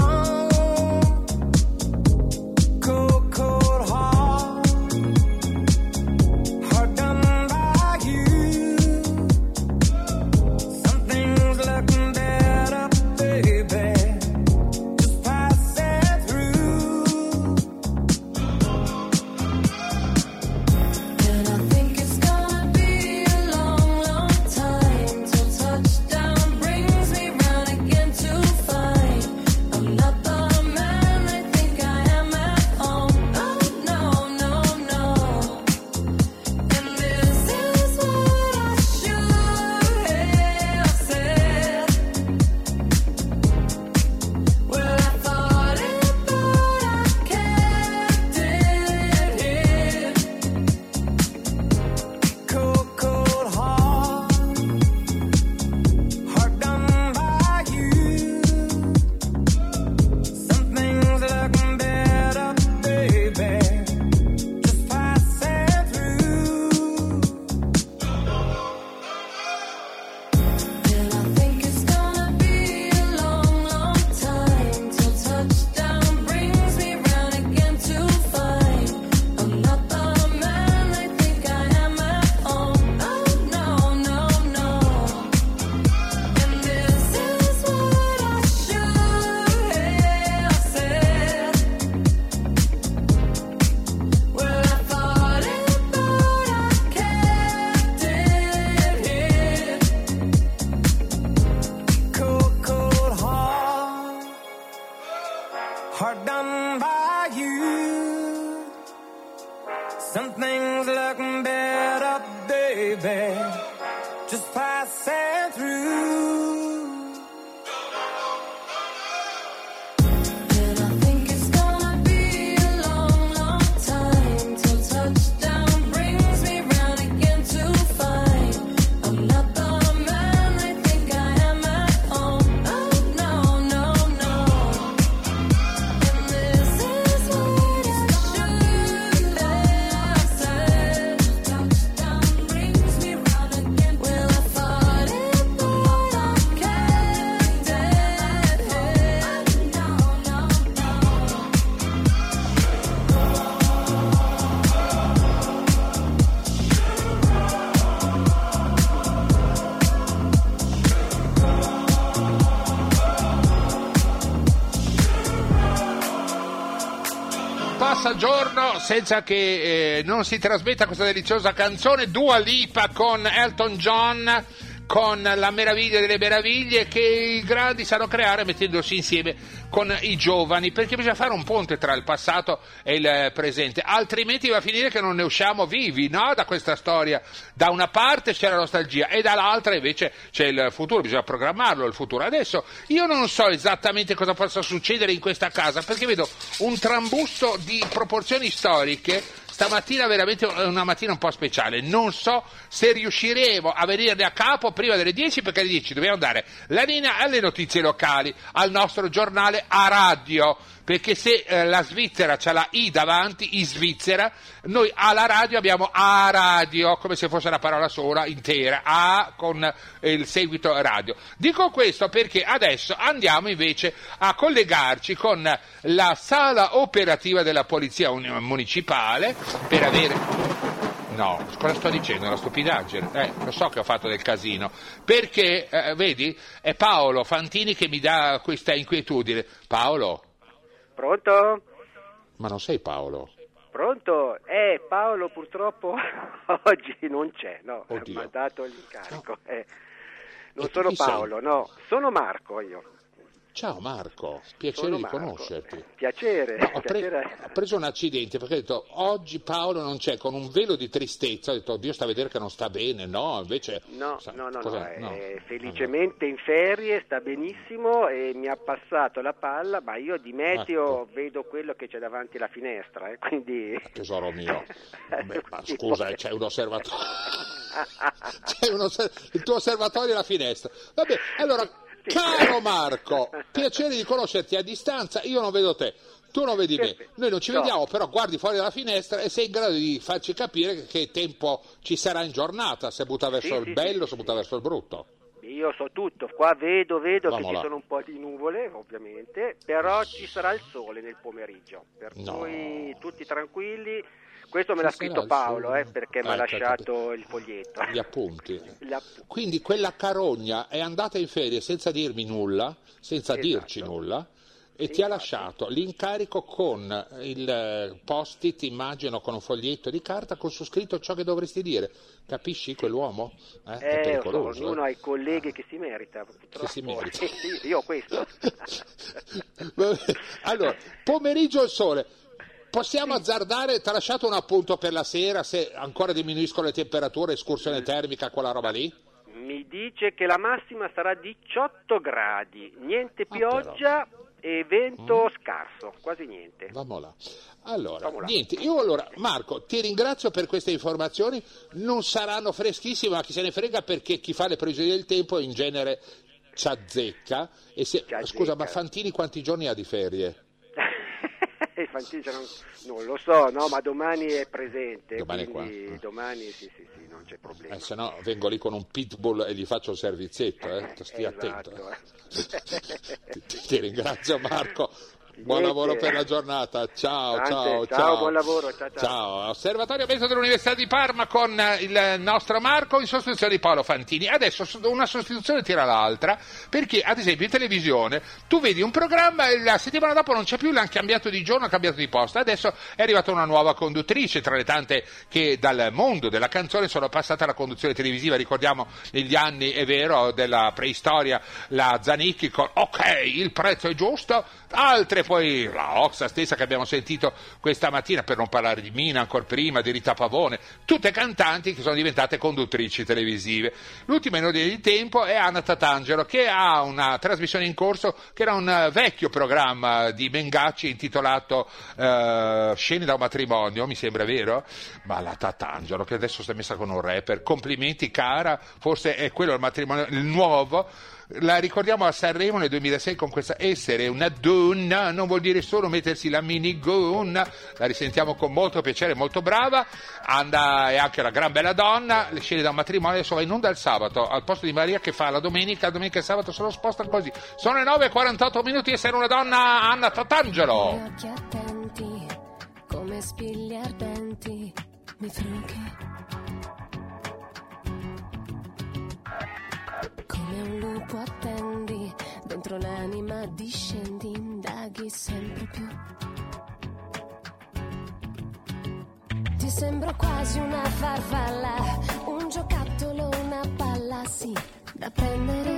Hard done by you. Something's looking better, baby. Just passing through. Passa giorno senza che non si trasmetta questa deliziosa canzone Dua Lipa con Elton John, con la meraviglia delle meraviglie che i grandi sanno creare mettendosi insieme con i giovani, perché bisogna fare un ponte tra il passato e il presente, altrimenti va a finire che non ne usciamo vivi, no? Da questa storia. Da una parte c'è la nostalgia e dall'altra invece c'è il futuro, bisogna programmarlo il futuro. Adesso io non so esattamente cosa possa succedere in questa casa, perché vedo un trambusto di proporzioni storiche. Stamattina veramente è una mattina un po' speciale, non so se riusciremo a venirne a capo prima delle 10, perché alle 10 dobbiamo dare la linea alle notizie locali, al nostro giornale a radio, perché se la Svizzera c'ha la I davanti, in Svizzera, noi alla radio abbiamo a radio, come se fosse una parola sola, intera, a con il seguito radio. Dico questo perché adesso andiamo invece a collegarci con la sala operativa della Polizia Municipale per avere... No, cosa sto dicendo? Una stupidaggine. Lo so che ho fatto del casino. Perché, vedi, è Paolo Fantini che mi dà questa inquietudine. Paolo? Pronto? Ma non sei Paolo? Pronto? Paolo purtroppo oggi non c'è, no, mi ha dato l'incarico. Non sono Paolo, no, sono Marco io. Ciao Marco, piacere di conoscerti. Piacere. No, ho preso un accidente perché ho detto oggi Paolo non c'è, con un velo di tristezza, ho detto Dio sta a vedere che non sta bene, no, invece... No, felicemente in ferie, sta benissimo e mi ha passato la palla, ma io di meteo vedo quello che c'è davanti alla finestra, quindi... Tesoro mio, ma scusa, c'è un osservatorio, il tuo osservatorio è la finestra, vabbè, allora... Caro Marco, piacere di conoscerti a distanza, io non vedo te, tu non vedi me, noi non ci vediamo, però guardi fuori dalla finestra e sei in grado di farci capire che tempo ci sarà in giornata, se butta verso il bello, se butta verso il brutto. Io so tutto, qua vedo che ci sono un po' di nuvole ovviamente, però ci sarà il sole nel pomeriggio, per cui tutti tranquilli. Questo me l'ha scritto Paolo, perché mi ha lasciato il foglietto. Gli appunti. Quindi quella carogna è andata in ferie senza dirmi nulla, senza dirci nulla, e ti ha lasciato l'incarico con il post-it, immagino, con un foglietto di carta con su scritto ciò che dovresti dire. Capisci quell'uomo? È pericoloso. Ognuno ha i colleghi che si merita, purtroppo. Che si merita. Sì, io ho questo. Allora, pomeriggio al sole. Possiamo azzardare, ti ha lasciato un appunto per la sera, se ancora diminuiscono le temperature, escursione termica, quella roba lì? Mi dice che la massima sarà 18 gradi, niente pioggia e vento scarso, quasi niente. Vamola. Allora, niente, io allora, Marco, ti ringrazio per queste informazioni, non saranno freschissime, ma chi se ne frega, perché chi fa le previsioni del tempo in genere ci azzecca. Scusa, ma Fantini quanti giorni ha di ferie? Fantini non lo so, no, ma domani è presente, domani quindi domani sì, non c'è problema. Se no vengo lì con un pitbull e gli faccio il servizietto, stia attento. Ti ringrazio Marco. Buon lavoro per la giornata, ciao. Buon lavoro, ciao. Osservatorio Meteo dell'Università di Parma con il nostro Marco in sostituzione di Paolo Fantini. Adesso una sostituzione tira l'altra, perché ad esempio in televisione tu vedi un programma e la settimana dopo non c'è più, l'hanno cambiato di giorno, cambiato di posto. Adesso è arrivata una nuova conduttrice, tra le tante che dal mondo della canzone sono passate alla conduzione televisiva. Ricordiamo negli anni, è vero, della preistoria, la Zanicchi con Ok, il prezzo è giusto, altre poi la Oxa stessa che abbiamo sentito questa mattina, per non parlare di Mina ancora prima, di Rita Pavone, tutte cantanti che sono diventate conduttrici televisive. L'ultima in ordine di tempo è Anna Tatangelo, che ha una trasmissione in corso che era un vecchio programma di Mengacci intitolato Scene da un matrimonio, mi sembra vero? Ma la Tatangelo che adesso si è messa con un rapper, complimenti cara, forse è quello il matrimonio, il nuovo. La ricordiamo a Sanremo nel 2006 con questa Essere una donna non vuol dire solo mettersi la minigonna. La risentiamo con molto piacere, molto brava. Anda, è anche una gran bella donna. Le scene da un matrimonio adesso va in onda il sabato al posto di Maria che fa la domenica e il sabato se lo spostano così. Sono le 9:48 minuti. Essere una donna, Anna Tatangelo. Gli occhi attenti come spilli ardenti mi frughi. Come un lupo attendi, dentro l'anima discendi, indaghi sempre più. Ti sembro quasi una farfalla, un giocattolo, una palla, sì. da prendere.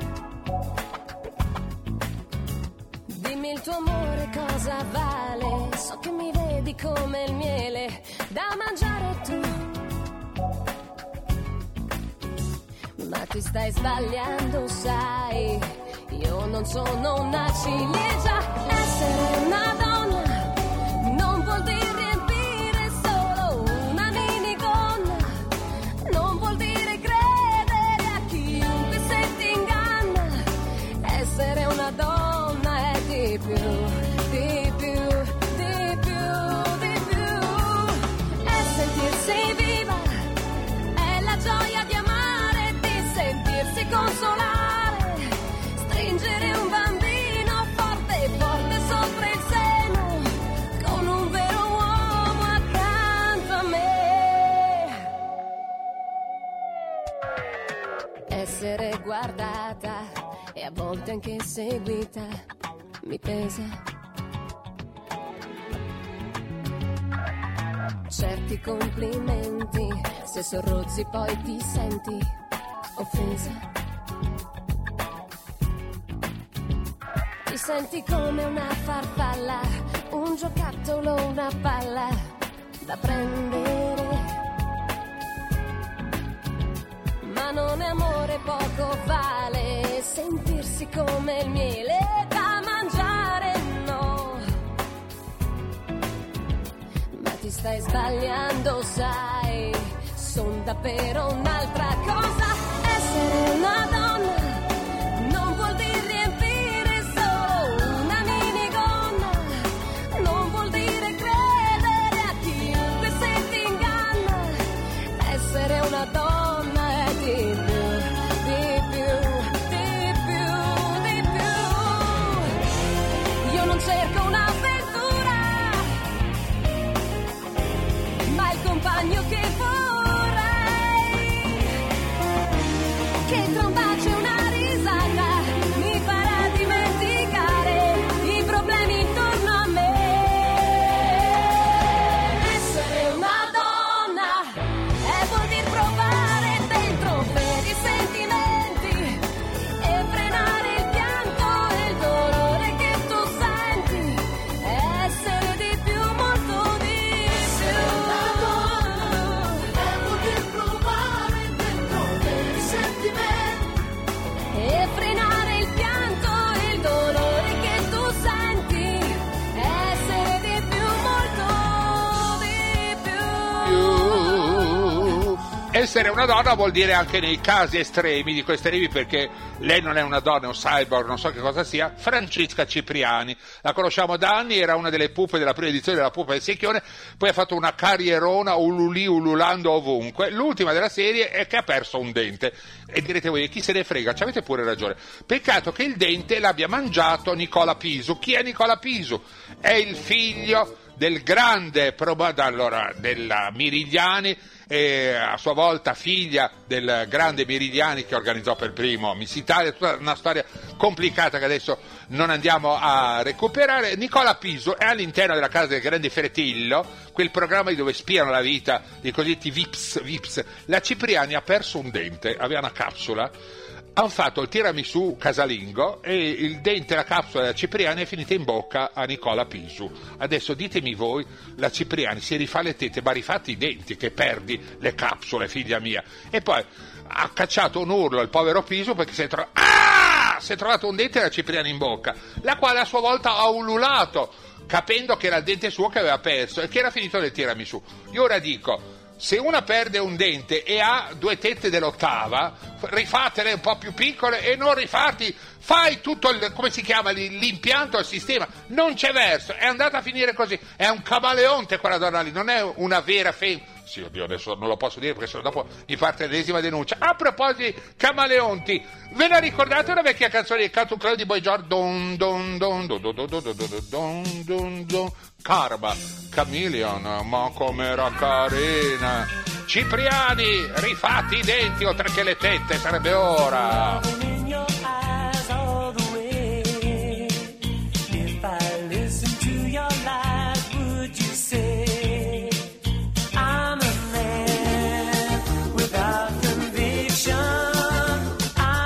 Dimmi il tuo amore cosa vale, so che mi vedi come il miele da mangiare tu, ma ti stai sbagliando, sai, io non sono una ciliegia. Essere una donna non vuol dire riempire solo una minigonna, non vuol dire credere a chiunque se ti inganna. Essere una donna è di più, di più, di più, di più. È sentirsi viva, è la gioia di amare, di sentirsi consolare, stringere un bambino forte, forte sopra il seno, con un vero uomo accanto a me. Essere guardata e a volte anche seguita mi pesa. Certi complimenti, se sorrozzi poi ti senti offesa. Ti senti come una farfalla, un giocattolo, una palla da prendere. Ma non è amore, poco vale sentirsi come il miele da mangiare, no. Ma ti stai sbagliando, sai, son davvero un'altra cosa. Essere una donna non vuol dire riempire solo una minigonna, non vuol dire credere a chiunque se ti inganna. Essere una donna è di più, di più, di più, di più. Io non cerco un'avventura, ma il compagno che vorrei, che tra un bacio e una risata mi farà dimenticare i problemi intorno a me. Essere una donna vuol dir provare dentro veri sentimenti e frenare il pianto e il dolore che tu senti. Essere di più, molto di più. Una donna vuol dir provare dentro veri sentimenti e frenare il pianto e il dolore che tu senti. Essere di più, molto di più. Essere una donna vuol dire anche nei casi estremi, dico estremi perché lei non è una donna, è un cyborg, non so che cosa sia, Francesca Cipriani. La conosciamo da anni, era una delle pupe della prima edizione della Pupa del Secchione, poi ha fatto una carrierona ululando ovunque. L'ultima della serie è che ha perso un dente. E direte voi, chi se ne frega? Ci avete pure ragione. Peccato che il dente l'abbia mangiato Nicola Pisu. Chi è Nicola Pisu? È il figlio del grande della Mirigliani, e a sua volta figlia del grande Mirigliani che organizzò per primo Miss Italia, tutta una storia complicata che adesso non andiamo a recuperare. Nicola Pisu è all'interno della casa del grande Fretillo, quel programma dove spiano la vita dei cosiddetti Vips. La Cipriani ha perso un dente, aveva una capsula, hanno fatto il tiramisù casalingo e il dente, la capsula della Cipriani è finita in bocca a Nicola Pisu. Adesso ditemi voi, la Cipriani si rifà le tette, ma rifatti i denti che perdi le capsule, figlia mia. E poi ha cacciato un urlo al povero Pisu perché si è trovato un dente alla Cipriani in bocca, la quale a sua volta ha ululato, capendo che era il dente suo che aveva perso e che era finito nel tiramisù. Io ora dico, se una perde un dente e ha due tette dell'ottava, rifatele un po' più piccole e non rifarti, fai tutto come si chiama, l'impianto al sistema, non c'è verso, è andata a finire così, è un camaleonte quella donna lì, non è una vera femmina. Sì, oddio, adesso non lo posso dire perché sennò dopo mi parte l'ennesima denuncia. A proposito di camaleonti, ve la ricordate una vecchia canzone di Catu Club di Boy George? Don don don don don don don don don don Karma, Chameleon, ma com'era carina. Cipriani, rifatti i denti oltre che le tette, sarebbe ora. I'm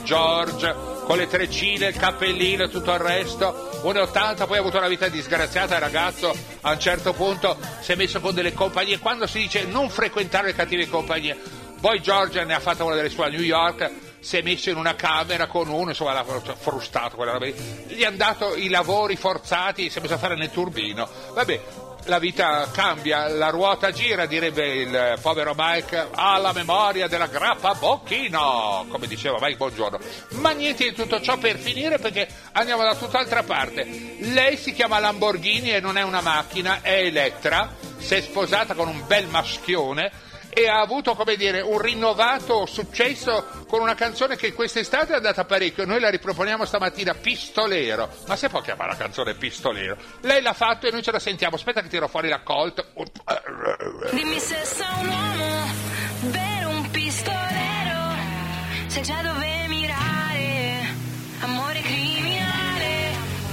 George, con le treccine, il cappellino e tutto il resto, 1,80, poi ha avuto una vita disgraziata, il ragazzo a un certo punto si è messo con delle compagnie, quando si dice non frequentare le cattive compagnie, poi George ne ha fatto una delle sue a New York, si è messo in una camera con uno, insomma l'ha frustato quella roba lì, gli hanno dato i lavori forzati, si è messo a fare nel turbino, vabbè. La vita cambia, la ruota gira, direbbe il povero Mike, alla memoria della grappa Bocchino, come diceva Mike Buongiorno. Ma niente di tutto ciò per finire, perché andiamo da tutt'altra parte. Lei si chiama Lamborghini e non è una macchina, è Elettra, si è sposata con un bel maschione e ha avuto, come dire, un rinnovato successo con una canzone che quest'estate è andata parecchio. Noi la riproponiamo stamattina, Pistolero. Ma si può chiamare la canzone Pistolero? Lei l'ha fatto e noi ce la sentiamo. Aspetta che tiro fuori la Colt. Dimmi se sei un uomo vero, un pistolero, sai già dove mirare, amore criminale.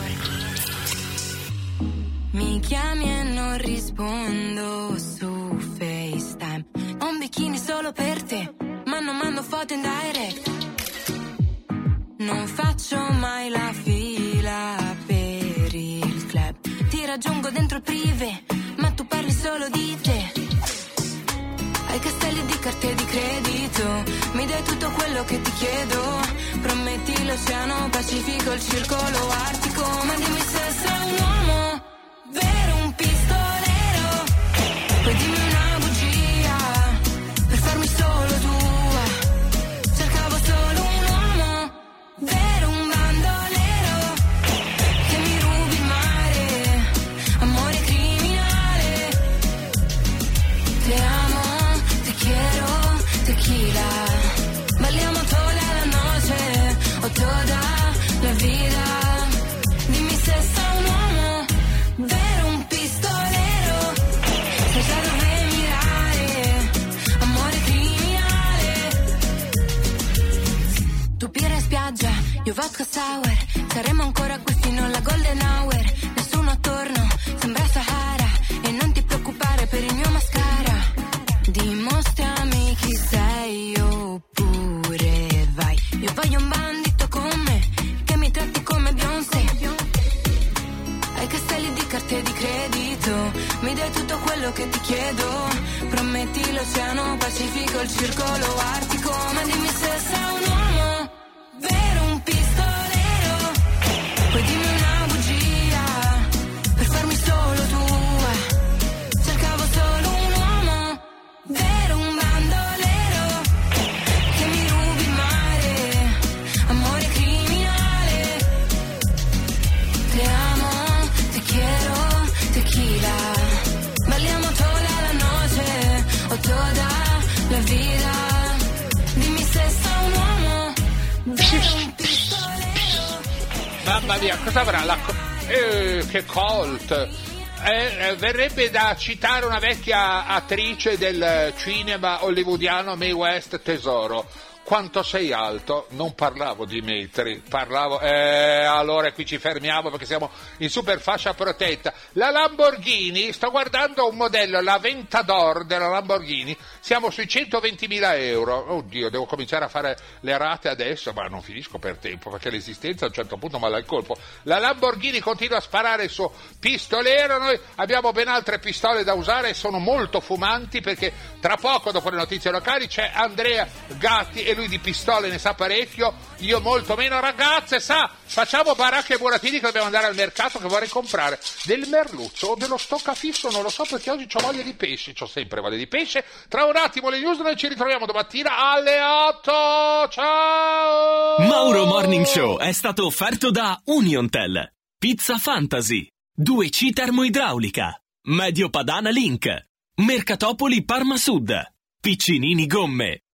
Mi chiami e non rispondo su FaceTime, ho un bikini solo per te, ma non mando foto in direct. Non faccio mai la fila per il club, ti raggiungo dentro il privé, ma tu parli solo di te. Hai castelli di carte di credito, mi dai tutto quello che ti chiedo, prometti l'oceano Pacifico, il circolo artico, ma dimmi se sei un uomo vero, un pistolero, poi dimmi una bugia per farmi solo tua, cercavo solo un uomo vero, un bandolero che mi rubi il mare, amore criminale. Te amo, te quiero, tequila, balliamo toda la noche o toda la vida. Dimmi se sei un uomo vero, un pistolero, sai già dove mirare, amore criminale. Tu birra in spiaggia, io vodka sour, saremo ancora qui fino alla golden hour, nessuno attorno, sembra Sahara, e non ti preoccupare per il mio mascara. Dimostrami chi sei oppure vai, io voglio un bandito con me, che mi tratti come Beyoncé. Hai castelli di carte di credito, mi dai tutto quello che ti chiedo, prometti l'oceano Pacifico, il circolo artico, ma dimmi se sei un uomo vero, un pistolero, poi dimmi una bugia per farmi solo tua, cercavo solo un uomo vero, un bandolero che mi rubi il mare, amore criminale. Te amo, te quiero, tequila, balliamo toda la noche o toda la vida. Dimmi se sei un uomo vero, un pistolero. Mamma mia, cosa avrà la che Colt? Verrebbe da citare una vecchia attrice del cinema hollywoodiano, Mae West, tesoro. Quanto sei alto? Non parlavo di metri, parlavo... allora qui ci fermiamo perché siamo in super fascia protetta. La Lamborghini, sto guardando un modello, la Ventador della Lamborghini, siamo sui 120.000 euro. Oddio, devo cominciare a fare le rate adesso, ma non finisco per tempo perché l'esistenza a un certo punto mi dà il colpo. La Lamborghini continua a sparare il suo pistolero, noi abbiamo ben altre pistole da usare e sono molto fumanti perché tra poco, dopo le notizie locali, c'è Andrea Gatti e lui di pistole ne sa parecchio, io molto meno. Ragazze, facciamo baracche e buratini che dobbiamo andare al mercato, che vorrei comprare del merluzzo o dello stoccafisso, non lo so, perché oggi ho voglia di pesce, c'ho sempre voglia di pesce. Tra un attimo le news, noi ci ritroviamo domattina alle 8, ciao! Mauro Morning Show è stato offerto da Uniontel, Pizza Fantasy, 2C Termoidraulica, Medio Padana Link, Mercatopoli Parma Sud, Piccinini Gomme,